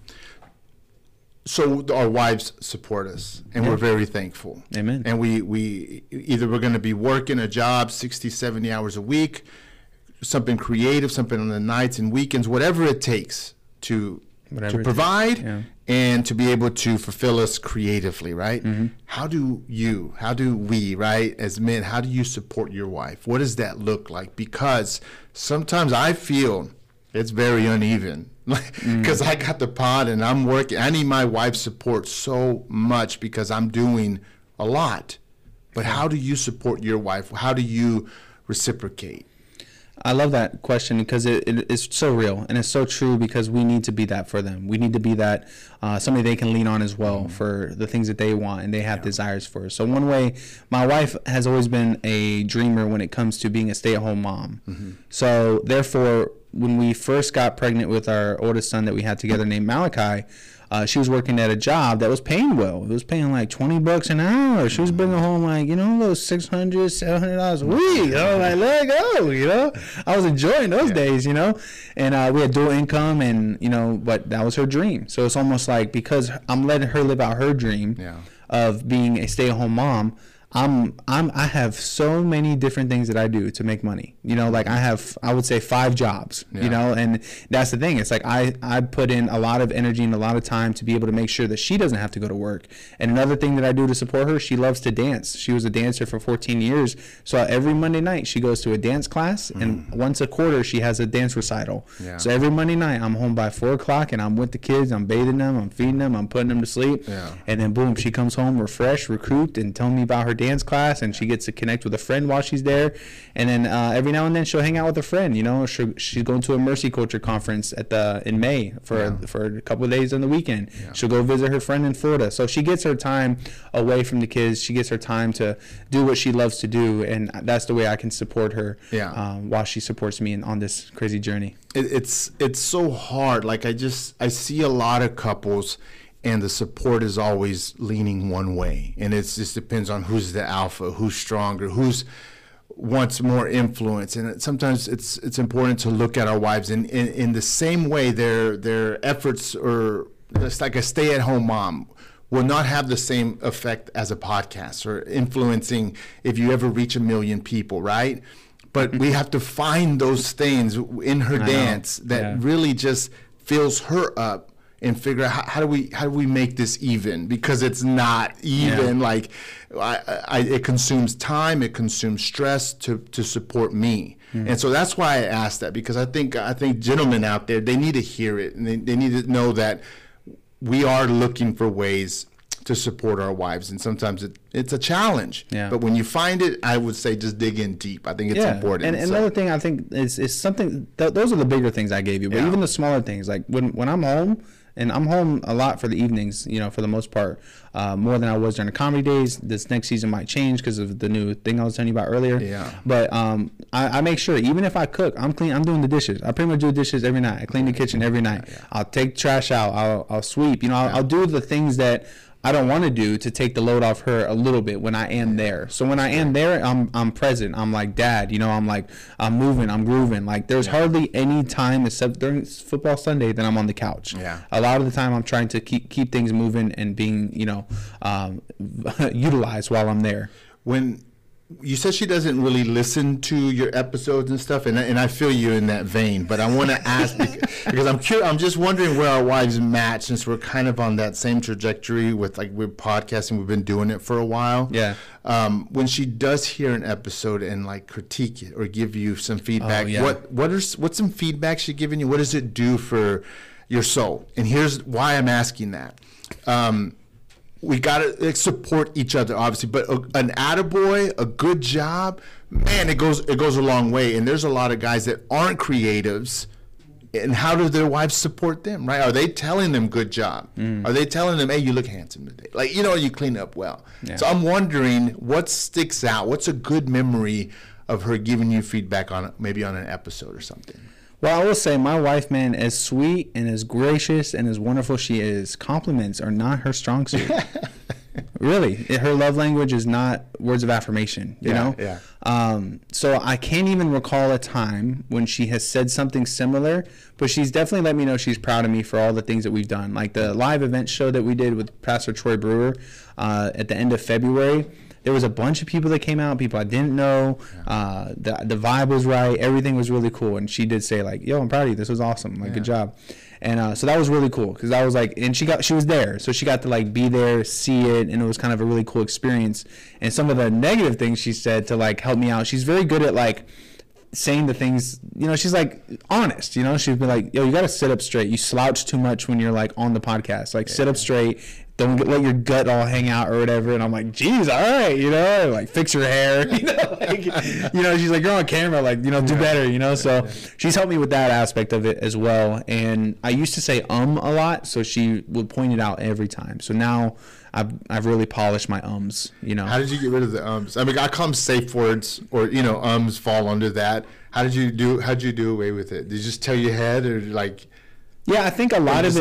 So our wives support us, and we're very thankful. Amen. And we either we're going to be working a job 60, 70 hours a week, something creative, something on the nights and weekends, whatever it takes to provide and to be able to fulfill us creatively, right? How do we, right, as men, how do you support your wife? What does that look like? Because sometimes I feel it's very uneven. Because I got the pod and I'm working. I need my wife's support so much because I'm doing a lot. But how do you support your wife? How do you reciprocate? I love that question because it's so real and it's so true because we need to be that for them. We need to be that somebody they can lean on as well for the things that they want and they have desires for. So one way, my wife has always been a dreamer when it comes to being a stay-at-home mom. So therefore, when we first got pregnant with our oldest son that we had together named Malachi, she was working at a job that was paying well. It was paying like $20 an hour. She was bringing home like, those $600, $700 a week. Like, let go, I was enjoying those days, and we had dual income and, but that was her dream. So it's almost like because I'm letting her live out her dream of being a stay-at-home mom, I have so many different things that I do to make money. Like I would say 5 jobs, and that's the thing. It's like I put in a lot of energy and a lot of time to be able to make sure that she doesn't have to go to work. And another thing that I do to support her, she loves to dance. She was a dancer for 14 years. So every Monday night she goes to a dance class and once a quarter she has a dance recital. So every Monday night I'm home by 4 o'clock and I'm with the kids. I'm bathing them, I'm feeding them, I'm putting them to sleep. And then boom, she comes home refreshed, recouped, and telling me about her dance class, and she gets to connect with a friend while she's there. And then every now and then she'll hang out with a friend. She's going to a Mercy Culture conference in May for a couple of days on the weekend. She'll go visit her friend in Florida. So she gets her time away from the kids. She gets her time to do what she loves to do, and that's the way I can support her while she supports me on this crazy journey. It's so hard. Like I see a lot of couples and the support is always leaning one way. And it just depends on who's the alpha, who's stronger, who's wants more influence. And sometimes it's important to look at our wives in the same way their efforts, or just like a stay-at-home mom, will not have the same effect as a podcast or influencing if you ever reach 1 million people, right? But we have to find those things in her dance that really just fills her up, and figure out how do we make this even, because it's not even. Like it consumes time, it consumes stress to support me. And so that's why I asked that, because I think gentlemen out there, they need to hear it, and they need to know that we are looking for ways to support our wives, and sometimes it's a challenge. But when you find it, I would say just dig in deep. I think it's important. And another thing I think is something those are the bigger things I gave you, but even the smaller things, like when I'm home. And I'm home a lot for the evenings, for the most part, more than I was during the comedy days. This next season might change because of the new thing I was telling you about earlier. But I make sure, even if I cook, I'm doing the dishes. I pretty much do the dishes every night. I clean the kitchen every night. I'll take trash out. I'll sweep. I'll do the things that I don't want to do to take the load off her a little bit when I am there. So when I am there, I'm present. I'm like dad, I'm like, I'm moving, I'm grooving. Like there's hardly any time except during football Sunday that I'm on the couch. A lot of the time I'm trying to keep things moving and being, utilized while I'm there. When you said she doesn't really listen to your episodes and stuff, and I feel you in that vein, but I want to ask because I'm curious. I'm just wondering where our wives match, since we're kind of on that same trajectory with, like, we're podcasting, we've been doing it for a while. When she does hear an episode and like critique it or give you some feedback, what's some feedback she's giving you? What does it do for your soul. And here's why I'm asking that. We got to support each other, obviously, but an attaboy, a good job, man, it goes a long way. And there's a lot of guys that aren't creatives. And how do their wives support them, right? Are they telling them good job? Are they telling them, hey, you look handsome today? Like, you clean up well. Yeah. So I'm wondering what sticks out. What's a good memory of her giving you feedback on maybe on an episode or something? Well, I will say my wife, man, as sweet and as gracious and as wonderful she is, compliments are not her strong suit. Really, her love language is not words of affirmation, you know? Yeah. So I can't even recall a time when she has said something similar, but she's definitely let me know she's proud of me for all the things that we've done. Like the live event show that we did with Pastor Troy Brewer at the end of February. There was a bunch of people that came out, people I didn't know. The vibe was right. Everything was really cool. And she did say, like, yo, I'm proud of you. This was awesome. Like, good job. And so that was really cool because I was like, and she was there. So she got to like be there, see it. And it was kind of a really cool experience. And some of the negative things she said to like help me out. She's very good at like saying the things, she's like honest, she'd be like, yo, you got to sit up straight. You slouch too much when you're like on the podcast, like sit up straight. Don't let your gut all hang out or whatever. And I'm like, geez, all right, like fix your hair, she's like, you're on camera, like, do better, so she's helped me with that aspect of it as well. And I used to say a lot, so she would point it out every time. So now I've really polished my ums, How did you get rid of the ums? I mean, I call them safe words, or, ums fall under that. How'd you do away with it? Did you just tell your head, or like? Yeah, I think a lot of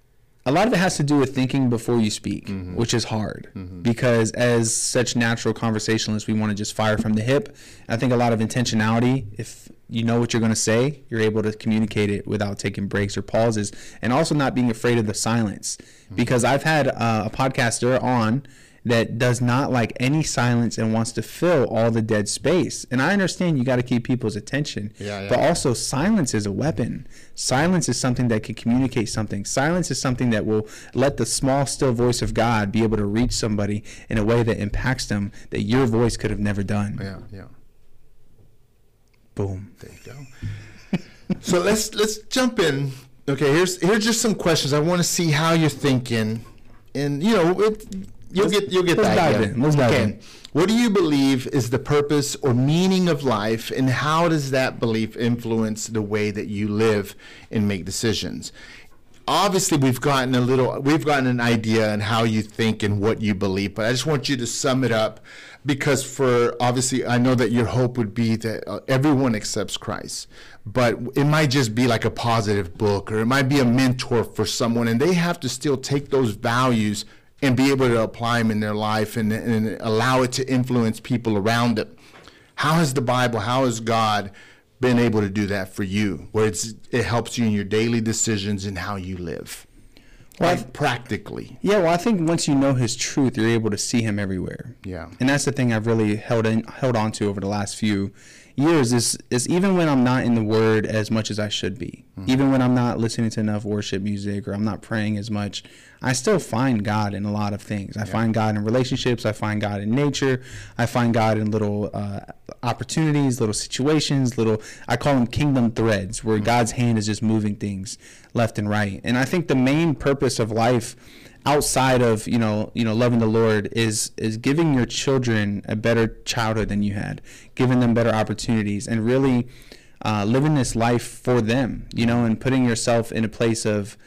it has to do with thinking before you speak, which is hard because as such natural conversationalists, we want to just fire from the hip. I think a lot of intentionality, if you know what you're going to say, you're able to communicate it without taking breaks or pauses, and also not being afraid of the silence. Because I've had a podcaster on that does not like any silence and wants to fill all the dead space. And I understand you got to keep people's attention, but also silence is a weapon. Silence is something that can communicate something. Silence is something that will let the small, still voice of God be able to reach somebody in a way that impacts them that your voice could have never done. Yeah. Boom. There you go. So let's jump in. Okay, here's just some questions. I want to see how you're thinking, and you'll get that. Let's dive in. What do you believe is the purpose or meaning of life, and how does that belief influence the way that you live and make decisions? Obviously, we've gotten an idea on how you think and what you believe, but I just want you to sum it up, because obviously I know that your hope would be that everyone accepts Christ, but it might just be like a positive book, or it might be a mentor for someone, and they have to still take those values and be able to apply them in their life and allow it to influence people around it. How has the Bible, how has God been able to do that for you, where it helps you in your daily decisions and how you live? Well, practically. Yeah, well, I think once you know his truth, you're able to see him everywhere. Yeah. And that's the thing I've really held on to over the last few years is even when I'm not in the Word as much as I should be, even when I'm not listening to enough worship music or I'm not praying as much, I still find God in a lot of things. I find God in relationships. I find God in nature. I find God in little opportunities, little situations, I call them kingdom threads, where God's hand is just moving things left and right. And I think the main purpose of life outside of loving the Lord is giving your children a better childhood than you had, giving them better opportunities, and really living this life for them, and putting yourself in a place of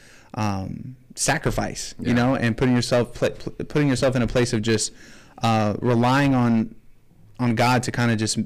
sacrifice, and putting yourself in a place of just relying on God to kind of just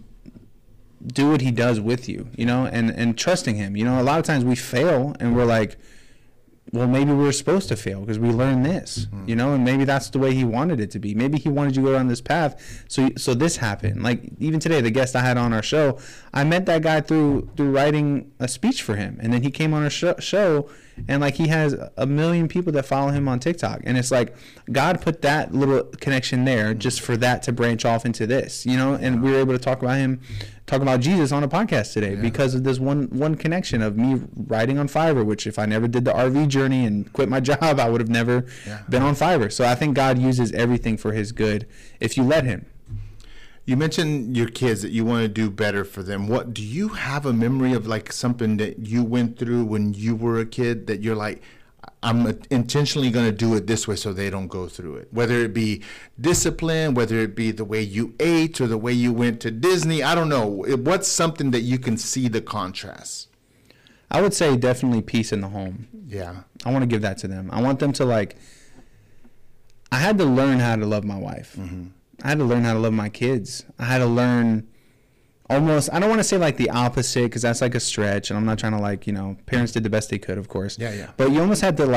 do what he does with you, and trusting him. A lot of times we fail and we're like, well, maybe we were supposed to fail because we learned this, and maybe that's the way he wanted it to be. Maybe he wanted you to go down this path, so this happened. Like even today, the guest I had on our show, I met that guy through writing a speech for him, and then he came on our show, and like he has 1 million people that follow him on TikTok, and it's like God put that little connection there just for that to branch off into this, and we were able to talk about Jesus on a podcast today because of this one connection of me writing on Fiverr, which if I never did the RV journey and quit my job, I would have never been on Fiverr. So I think God uses everything for his good if you let him. You mentioned your kids that you want to do better for them. What do you have a memory of, like something that you went through when you were a kid that you're like, I'm intentionally going to do it this way so they don't go through it? Whether it be discipline, whether it be the way you ate or the way you went to Disney, I don't know. What's something that you can see the contrast? I would say definitely peace in the home. Yeah. I want to give that to them. I want them to like, I had to learn how to love my wife. Mm-hmm. I had to learn how to love my kids. I had to learn almost, I don't want to say like the opposite because that's like a stretch, and I'm not trying to like, you know, parents did the best they could, of course. Yeah. But you almost had to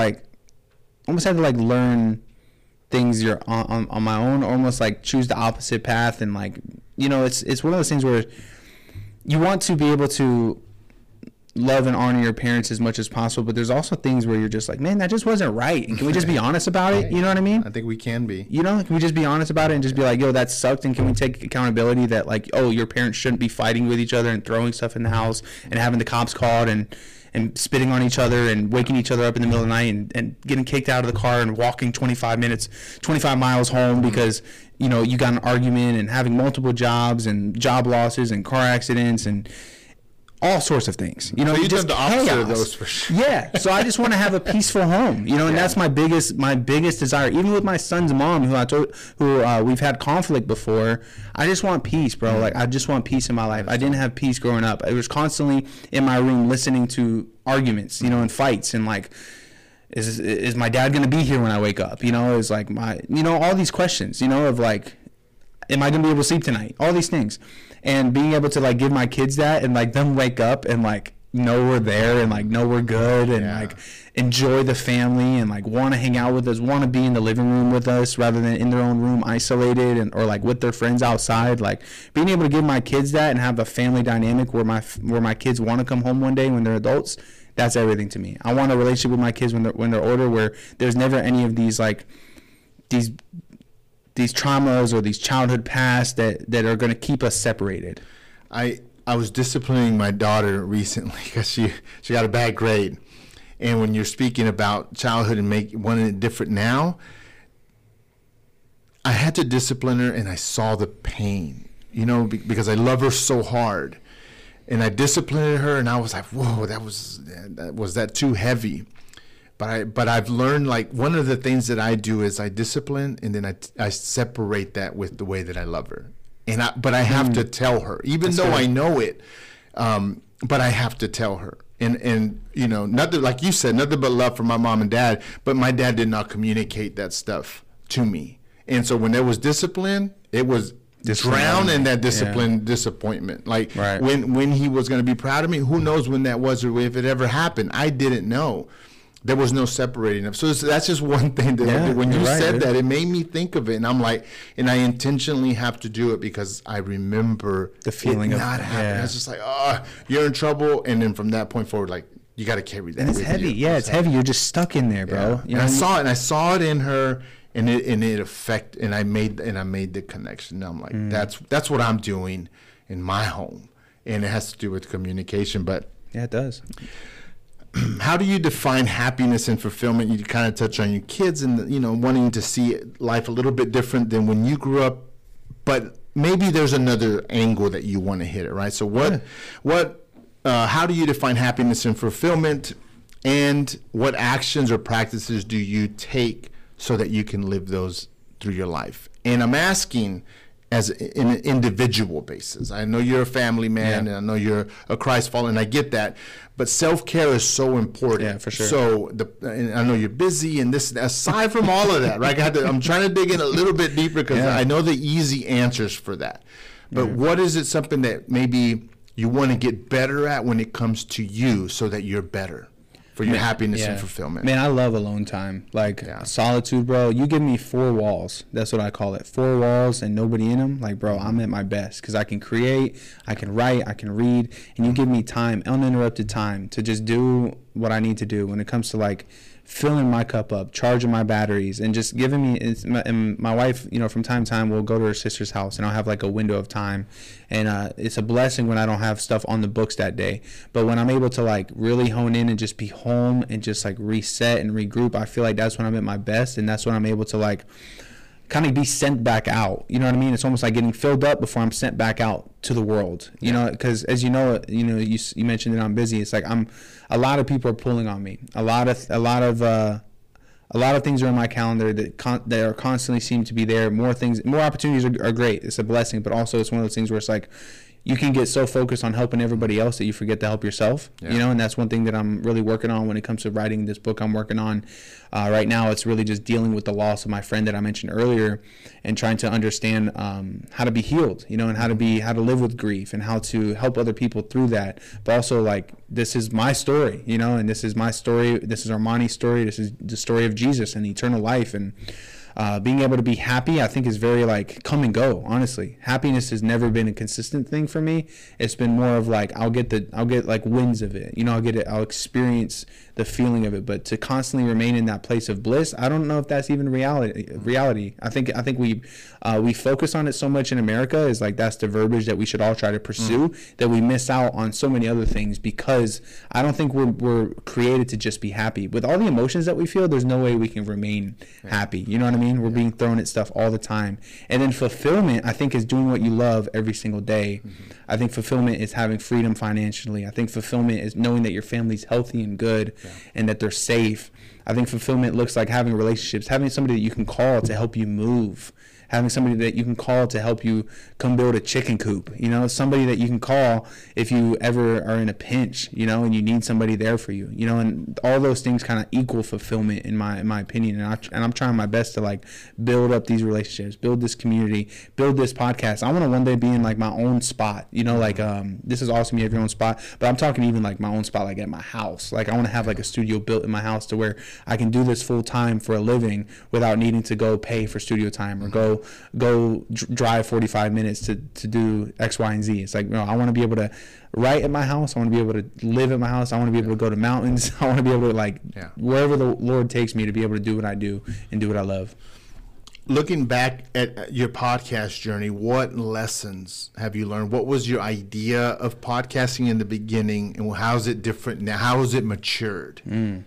learn things you're on my own, almost like choose the opposite path. And like, you know, it's one of those things where you want to be able to love and honor your parents as much as possible, but there's also things where you're just like, man, that just wasn't right, and can we just be honest about it? You know what I mean? I think we can be. You know, can we just be honest about it and just be like, yo, that sucked, and can we take accountability that like, oh, your parents shouldn't be fighting with each other and throwing stuff in the house and having the cops called and spitting on each other and waking each other up in the middle of the night and getting kicked out of the car and walking 25 miles home because, you know, you got an argument, and having multiple jobs and job losses and car accidents and all sorts of things, you know. So you just the opposite chaos. of those for sure. Yeah, so I just want to have a peaceful home, you know, and that's my biggest desire. Even with my son's mom, who we've had conflict before, I just want peace, bro. Like I just want peace in my life. I didn't have peace growing up. I was constantly in my room listening to arguments, you know, and fights, and like, is my dad gonna be here when I wake up? You know, is like all these questions, you know, of like, am I gonna be able to sleep tonight? All these things. And being able to like give my kids that and like them wake up and like know we're there and like know we're good and like enjoy the family and like want to hang out with us, want to be in the living room with us rather than in their own room isolated and or like with their friends outside. Like being able to give my kids that and have a family dynamic where my kids want to come home one day when they're adults, that's everything to me. I want a relationship with my kids when they're older where there's never any of these like these traumas or these childhood past that are going to keep us separated. I was disciplining my daughter recently because she got a bad grade. And when you're speaking about childhood and wanting it different now, I had to discipline her, and I saw the pain, you know, because I love her so hard. And I disciplined her, and I was like, whoa, was that too heavy? But I've learned, like, one of the things that I do is I discipline, and then I separate that with the way that I love her. But I have to tell her, even though I know it, but I have to tell her. And you know, nothing, like you said, nothing but love for my mom and dad, but my dad did not communicate that stuff to me. And so when there was discipline, it was drown in that disappointment. Like when he was going to be proud of me, who knows when that was or if it ever happened. I didn't know. There was no separating them. So that's just one thing that when you said that, it made me think of it. And I'm like, and I intentionally have to do it because I remember the feeling of not happening. I was just like, oh, you're in trouble. And then from that point forward, like, you got to carry that. And it's heavy. You. It's heavy. You're just stuck in there, bro. Yeah. And I saw it in her, and it affected, and I made the connection. Now I'm like, that's what I'm doing in my home. And it has to do with communication, but yeah, it does. How do you define happiness and fulfillment? You kind of touch on your kids and, you know, wanting to see life a little bit different than when you grew up, but maybe there's another angle that you want to hit it, right? So how do you define happiness and fulfillment, and what actions or practices do you take so that you can live those through your life? And I'm asking as in an individual basis. I know you're a family man, and I know you're a Christ follower, and I get that. But self-care is so important. Yeah, for sure. So and I know you're busy, and this. Aside from all of that, right? I'm trying to dig in a little bit deeper because I know the easy answers for that. But what is it? Something that maybe you want to get better at when it comes to you, so that you're better for your happiness and fulfillment. Man, I love alone time. Like solitude, bro. You give me 4 walls. That's what I call it. 4 walls and nobody in them. Like, bro, I'm at my best because I can create, I can write, I can read, and you give me time, uninterrupted time to just do what I need to do when it comes to like filling my cup up, charging my batteries, and just giving me. And my wife, you know, from time to time, will go to her sister's house, and I'll have like a window of time, and it's a blessing when I don't have stuff on the books that day. But when I'm able to like really hone in and just be home and just like reset and regroup, I feel like that's when I'm at my best, and that's when I'm able to like kind of be sent back out. You know what I mean? It's almost like getting filled up before I'm sent back out to the world. You know, because as you mentioned that I'm busy. It's like a lot of people are pulling on me. A lot of things are in my calendar that are constantly seem to be there. More opportunities are great. It's a blessing, but also it's one of those things where it's like you can get so focused on helping everybody else that you forget to help yourself. Yeah. You know, and that's one thing that I'm really working on when it comes to writing this book I'm working on. Right now, it's really just dealing with the loss of my friend that I mentioned earlier, and trying to understand how to be healed, you know, and how to live with grief and how to help other people through that. But also, like, this is my story, you know, and this is my story. This is Armani's story. This is the story of Jesus and eternal life. And being able to be happy, I think, is very like come and go. Honestly, happiness has never been a consistent thing for me. It's been more of like I'll get like winds of it. You know, I'll experience the feeling of it. But to constantly remain in that place of bliss, I don't know if that's even reality. I think we focus on it so much in America, is like that's the verbiage that we should all try to pursue, that we miss out on so many other things, because I don't think we're created to just be happy. With all the emotions that we feel, there's no way we can remain happy. You know what I mean? We're being thrown at stuff all the time. And then fulfillment, I think, is doing what you love every single day. I think fulfillment is having freedom financially. I think fulfillment is knowing that your family's healthy and good and that they're safe. I think fulfillment looks like having relationships, having somebody that you can call to help you move, having somebody that you can call to help you come build a chicken coop, you know, somebody that you can call if you ever are in a pinch, you know, and you need somebody there for you, you know, and all those things kind of equal fulfillment in my opinion. And I'm trying my best to like build up these relationships, build this community, build this podcast. I want to one day be in like my own spot, you know, like this is awesome. You have your own spot, but I'm talking even like my own spot, like at my house. Like I want to have like a studio built in my house to where I can do this full time for a living without needing to go pay for studio time or go drive 45 minutes to do X, Y, and Z. It's like, you know, I want to be able to write at my house. I want to be able to live at my house. I want to be able to go to mountains. I want to be able to like wherever the Lord takes me to be able to do what I do and do what I love. Looking back at your podcast journey, what lessons have you learned? What was your idea of podcasting in the beginning, and how is it different now? How has it matured?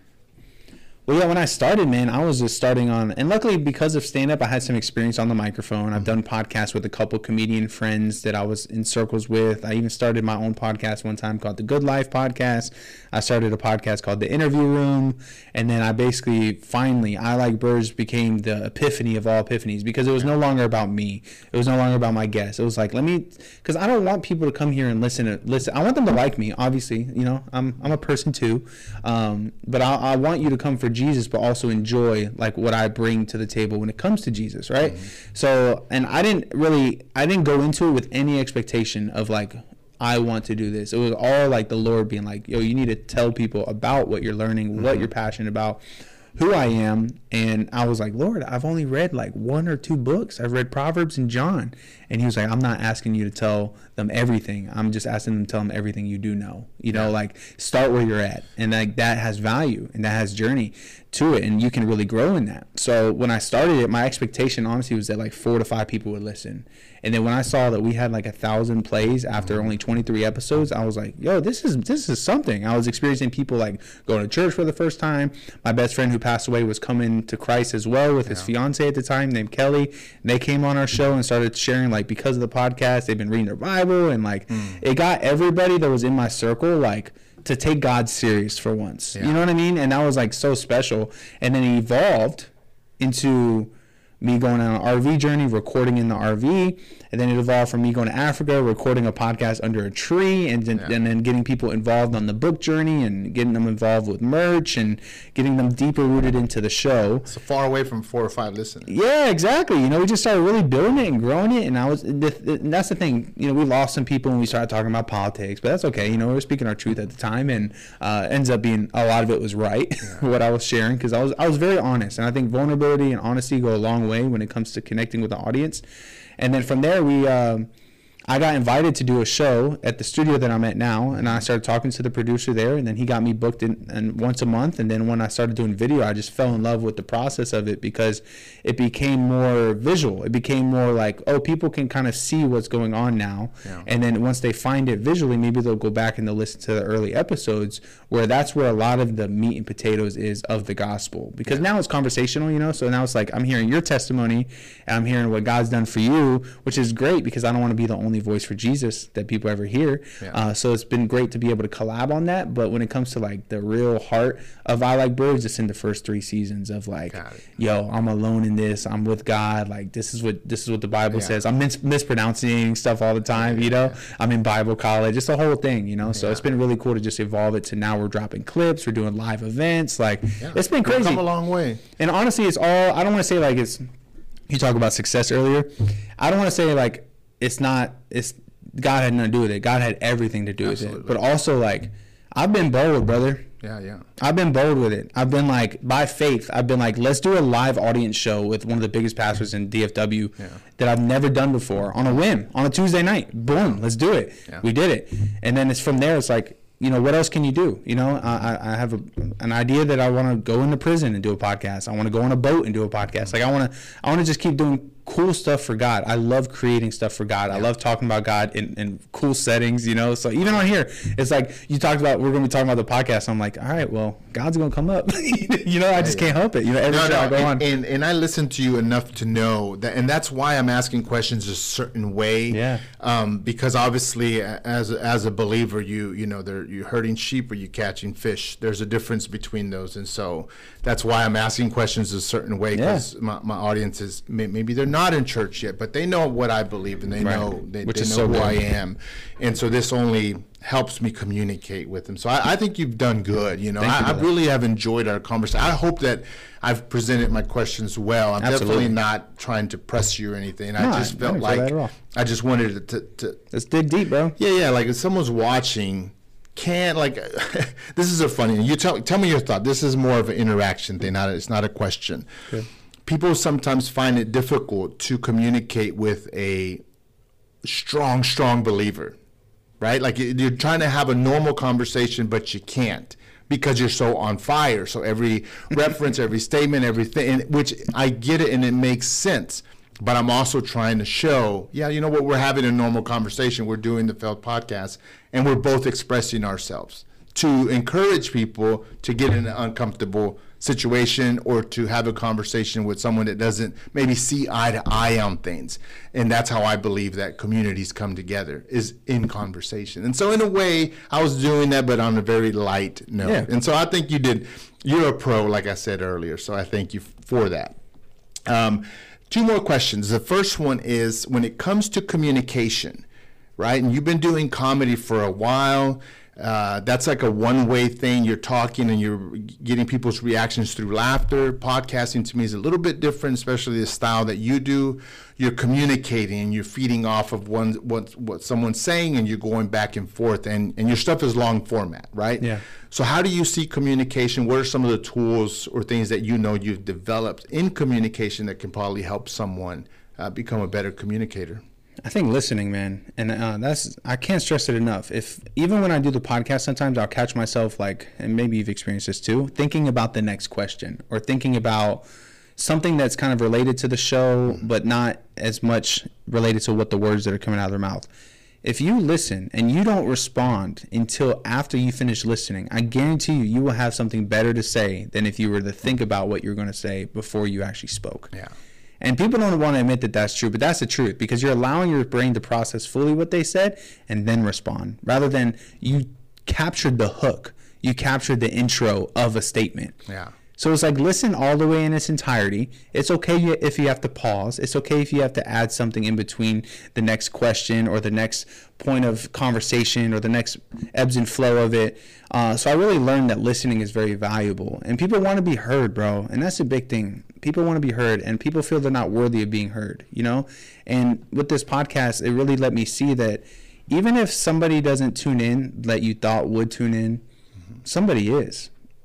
Well, yeah, when I started, man, I was just starting on, and luckily because of stand-up, I had some experience on the microphone. I've done podcasts with a couple comedian friends that I was in circles with. I even started my own podcast one time called The Good Life Podcast. I started a podcast called The Interview Room, and then I basically, finally, I Like Birds became the epiphany of all epiphanies, because it was no longer about me. It was no longer about my guests. It was like, because I don't want people to come here and listen. I want them to like me, obviously. You know, I'm a person too, but I want you to come for Jesus, but also enjoy like what I bring to the table when it comes to Jesus, right? So, and I didn't go into it with any expectation of like, I want to do this. It was all like the Lord being like, yo, you need to tell people about what you're learning, what you're passionate about, who I am. And I was like, Lord, I've only read like 1 or 2 books. I've read Proverbs and John. And he was like, I'm not asking you to tell them everything. I'm just asking them to tell them everything you do know. You know, like start where you're at. And like that has value and that has journey to it. And you can really grow in that. So when I started it, my expectation honestly was that like 4 to 5 people would listen. And then when I saw that we had like 1,000 plays after only 23 episodes, I was like, yo, this is something. I was experiencing people like going to church for the first time. My best friend who passed away was coming to Christ as well with his fiance at the time named Kelly. And they came on our show and started sharing like because of the podcast, they've been reading their Bible, and like it got everybody that was in my circle like to take God serious for once. You know what I mean? And that was like so special. And then it evolved into me going on an RV journey, recording in the RV, and then it evolved from me going to Africa, recording a podcast under a tree, and then getting people involved on the book journey and getting them involved with merch and getting them deeper rooted into the show. So far away from 4 or 5 listeners. Yeah, exactly. You know, we just started really building it and growing it, and that's the thing. You know, we lost some people when we started talking about politics, but that's okay. You know, we were speaking our truth at the time, and ends up being a lot of it was right, what I was sharing, because I was very honest, and I think vulnerability and honesty go a long way when it comes to connecting with the audience. And then from there, I got invited to do a show at the studio that I'm at now, and I started talking to the producer there, and then he got me booked in once a month. And then when I started doing video, I just fell in love with the process of it because it became more visual. It became more like, oh, people can kind of see what's going on now. Yeah. And then once they find it visually, maybe they'll go back and they'll listen to the early episodes, where that's where a lot of the meat and potatoes is of the gospel. Because now it's conversational, you know? So now it's like, I'm hearing your testimony, and I'm hearing what God's done for you, which is great because I don't want to be the only voice for Jesus that people ever hear. Yeah. So it's been great to be able to collab on that. But when it comes to like the real heart of I Like Birds, it's in the first 3 seasons of like, yo, I'm alone in this. I'm with God. Like this is what the Bible says. I'm mispronouncing stuff all the time. You know, I'm in Bible college. It's the whole thing. You know, so it's been really cool to just evolve it to now we're dropping clips. We're doing live events. Like it's been crazy. We've come a long way. And honestly, it's all. I don't want to say like it's. You talk about success earlier. I don't want to say like it's God had nothing to do with it. God had everything to do with it. But also like I've been bold, brother. Yeah. I've been bold with it. I've been like, by faith, I've been like, let's do a live audience show with one of the biggest pastors in DFW that I've never done before on a whim, on a Tuesday night. Boom, let's do it. Yeah. We did it. And then it's from there, it's like, you know, what else can you do? You know, I have an idea that I want to go into prison and do a podcast. I want to go on a boat and do a podcast. Like I want to just keep doing cool stuff for God. I love creating stuff for God. I love talking about God in cool settings, you know. So even on here, it's like you talked about, we're going to be talking about the podcast. I'm like, all right, well, God's going to come up. You know, I just can't help it. You know, every show I go on. And I listen to you enough to know that, and that's why I'm asking questions a certain way. Yeah. Because obviously, as a believer, you know, you're herding sheep or you catching fish. There's a difference between those, and so that's why I'm asking questions a certain way, because my audience is maybe they're not in church yet, but they know what I believe and they know they know who I am, and so this only helps me communicate with them. So I think you've done good. You know, I really have enjoyed our conversation. I hope that I've presented my questions well. I'm definitely not trying to press you or anything. I just felt like I just wanted to let's dig deep, bro. Yeah. Like if someone's watching. This is a funny. You tell me your thought. This is more of an interaction thing. It's not a question. Okay. People sometimes find it difficult to communicate with a strong believer, right? Like you're trying to have a normal conversation, but you can't because you're so on fire. So every reference, every statement, everything, which I get it and it makes sense. But I'm also trying to show, you know what, we're having a normal conversation. We're doing the Felt Podcast, and we're both expressing ourselves to encourage people to get in an uncomfortable situation or to have a conversation with someone that doesn't maybe see eye to eye on things. And that's how I believe that communities come together, is in conversation. And so in a way, I was doing that, but on a very light note. Yeah. And so I think you're a pro, like I said earlier. So I thank you for that. 2 more questions. The first one is, when it comes to communication, right? And you've been doing comedy for a while. That's like a one-way thing. You're talking and you're getting people's reactions through laughter. Podcasting to me is a little bit different, especially the style that you do. You're communicating and you're feeding off of what someone's saying, and you're going back and forth, and your stuff is long format, right? Yeah. So how do you see communication? What are some of the tools or things that you know you've developed in communication that can probably help someone become a better communicator? I think listening, man, and I can't stress it enough. Even when I do the podcast, sometimes I'll catch myself like, and maybe you've experienced this too, thinking about the next question or thinking about something that's kind of related to the show, but not as much related to what the words that are coming out of their mouth. If you listen and you don't respond until after you finish listening, I guarantee you will have something better to say than if you were to think about what you're going to say before you actually spoke. Yeah. And people don't want to admit that that's true, but that's the truth, because you're allowing your brain to process fully what they said and then respond, rather than you captured the hook. You captured the intro of a statement. Yeah. So it's like, listen all the way in its entirety. It's okay if you have to pause. It's okay if you have to add something in between the next question or the next point of conversation or the next ebbs and flow of it. So I really learned that listening is very valuable. And people want to be heard, bro. And that's a big thing. People want to be heard, and people feel they're not worthy of being heard, you know? And with this podcast, it really let me see that even if somebody doesn't tune in that you thought would tune in, somebody is.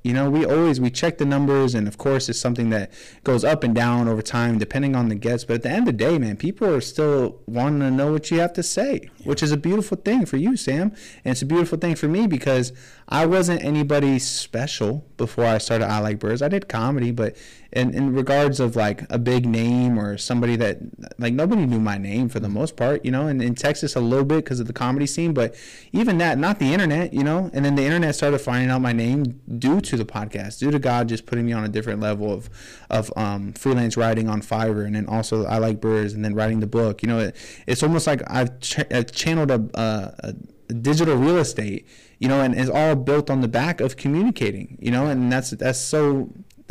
You know, we check the numbers, and of course it's something that goes up and down over time depending on the guests. But at the end of the day, man, people are still wanting to know what you have to say, which is a beautiful thing for you, Sam. And it's a beautiful thing for me because I wasn't anybody special before I started I Like Birds. I did comedy, but in regards of like a big name or somebody that like nobody knew my name for the most part, you know, and in Texas a little bit because of the comedy scene, but even that, not the internet, you know, and then the internet started finding out my name due to the podcast, due to God just putting me on a different level of freelance writing on Fiverr, and then also I Like Birds, and then writing the book. You know, it's almost like I've channeled a digital real estate, you know, and it's all built on the back of communicating, you know, and that's so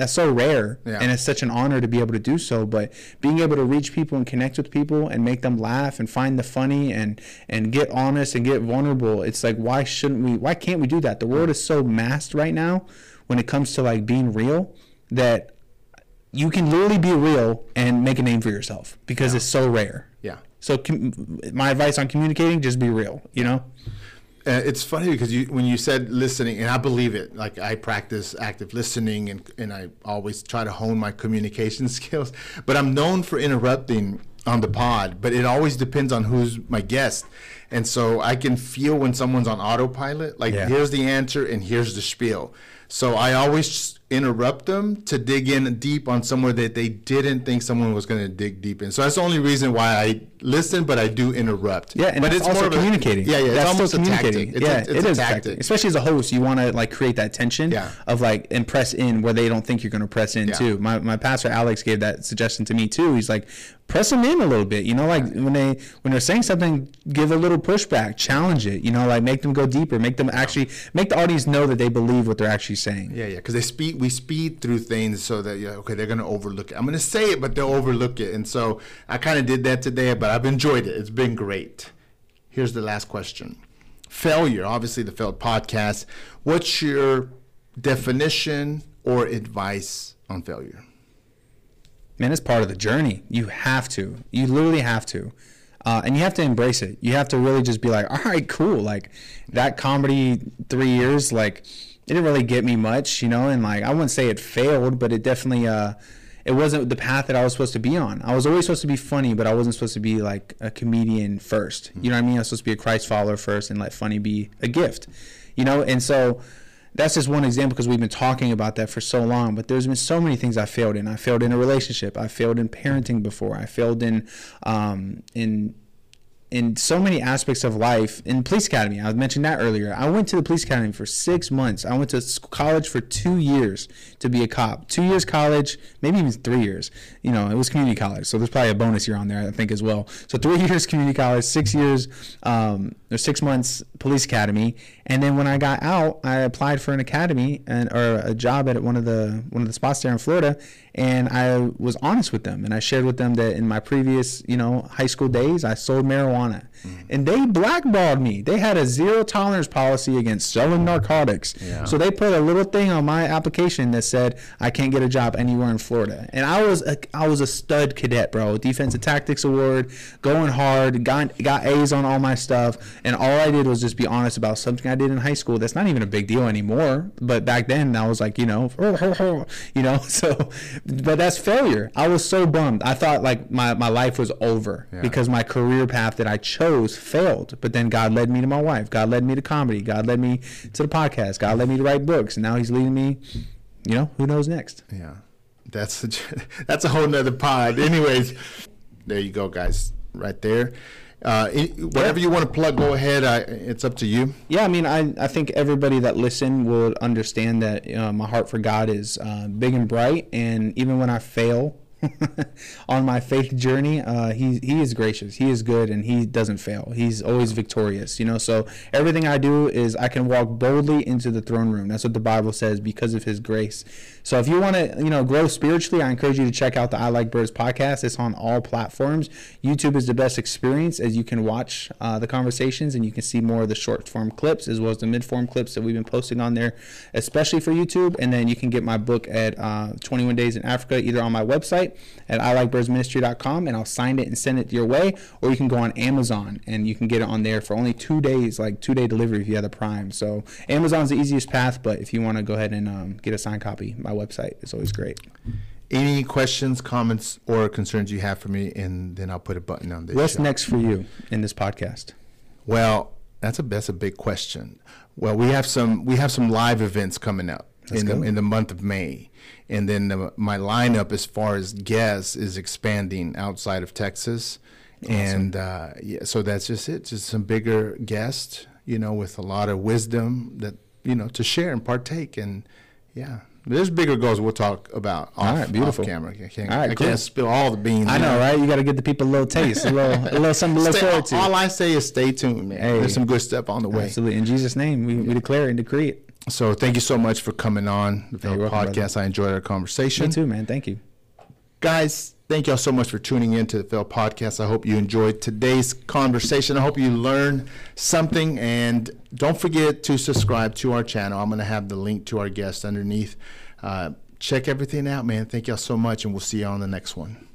rare, and it's such an honor to be able to do so. But being able to reach people and connect with people and make them laugh and find the funny and get honest and get vulnerable, it's like, why can't we do that? The world is so masked right now when it comes to like being real, that you can literally be real and make a name for yourself because it's so rare. Yeah. So my advice on communicating, just be real, you know? It's funny because when you said listening, and I believe it, like I practice active listening and I always try to hone my communication skills, but I'm known for interrupting on the pod, but it always depends on who's my guest. And so I can feel when someone's on autopilot, like here's the answer and here's the spiel. So I always interrupt them to dig in deep on somewhere that they didn't think someone was going to dig deep in. So that's the only reason why I listen, but I do interrupt. Yeah, and but it's also more communicating. It's almost still communicating. A tactic. It's a tactic. Especially as a host, you want to like create that tension of like and press in where they don't think you're going to press in too. My pastor Alex gave that suggestion to me too. He's like, press them in a little bit, you know, like when they're saying something, give a little pushback, challenge it, you know, like make them go deeper, make them actually make the audience know that they believe what they're actually saying. Yeah, because we speed through things so that they're going to overlook it. I'm going to say it, but they'll overlook it. And so I kind of did that today, but I've enjoyed it. It's been great. Here's the last question. Failure, obviously the failed podcast. What's your definition or advice on failure? Man, it's part of the journey. You have to. You literally have to. And you have to embrace it. You have to really just be like, all right, cool. Like that comedy 3 years, like it didn't really get me much, you know, and like I wouldn't say it failed, but it definitely it wasn't the path that I was supposed to be on. I was always supposed to be funny, but I wasn't supposed to be like a comedian first. You know what I mean? I was supposed to be a Christ follower first and let funny be a gift, you know? And so that's just one example because we've been talking about that for so long, but there's been so many things I failed in. I failed in a relationship. I failed in parenting before. I failed in so many aspects of life. In police academy, I mentioned that earlier. I went to the police academy for 6 months. I went to college for 2 years to be a cop. 2 years college, maybe even 3 years. You know, it was community college, so there's probably a bonus year on there, I think, as well. So 3 years community college, 6 years or 6 months police academy, and then when I got out, I applied for an academy or a job at one of the spots there in Florida, and I was honest with them, and I shared with them that in my previous, you know, high school days, I sold marijuana, and they blackballed me. They had a zero tolerance policy against selling narcotics, so they put a little thing on my application that said I can't get a job anywhere in Florida. And I was a stud cadet, bro. Defensive Tactics Award, going hard, got A's on all my stuff, and all I did was just be honest about something I did in high school. That's not even a big deal anymore, but back then I was like, you know, you know, so. But that's failure. I was so bummed. I thought like my life was over because my career path that I chose failed. But then God led me to my wife. God led me to comedy. God led me to the podcast. God led me to write books. And now he's leading me, you know, who knows next? Yeah. That's a whole nother pod. Anyways, there you go, guys. Right there. Whatever you want to plug, go ahead. It's up to you. Yeah, I mean, I think everybody that listen will understand that my heart for God is big and bright, and even when I fail on my faith journey, he is gracious, he is good, and he doesn't fail. He's always victorious, you know. So everything I do is I can walk boldly into the throne room. That's what the Bible says, because of his grace. So if you want to, you know, grow spiritually, I encourage you to check out the I Like Birds podcast. It's on all platforms. YouTube is the best experience, as you can watch the conversations, and you can see more of the short form clips as well as the mid form clips that we've been posting on there, especially for YouTube. And then you can get my book at 21 Days in Africa, either on my website website at ilikebirdsministry.com, and I'll sign it and send it your way. Or you can go on Amazon and you can get it on there for only 2 days, like 2-day delivery if you have the Prime. So Amazon's the easiest path, but if you want to go ahead and get a signed copy, my website is always great. Any questions, comments, or concerns you have for me, and then I'll put a button on this. What's next for you in this podcast? Well, that's a big question. Well, we have some live events coming up in the month of May, and then my lineup as far as guests is expanding outside of Texas, awesome. And so that's just it. Just some bigger guests, with a lot of wisdom that to share and partake, and yeah. There's bigger goals we'll talk about off camera. I can't spill all the beans. I know, right? You got to give the people a little taste, a little something to look forward to. All I say is stay tuned, man. Hey, there's some good stuff on the way. Absolutely. In Jesus' name, we declare and decree it. So thank you so much for coming on the podcast. Brother. I enjoyed our conversation. Me too, man. Thank you. Guys, thank y'all so much for tuning in to the Phil Podcast. I hope you enjoyed today's conversation. I hope you learned something. And don't forget to subscribe to our channel. I'm going to have the link to our guest underneath. Check everything out, man. Thank y'all so much, and we'll see you on the next one.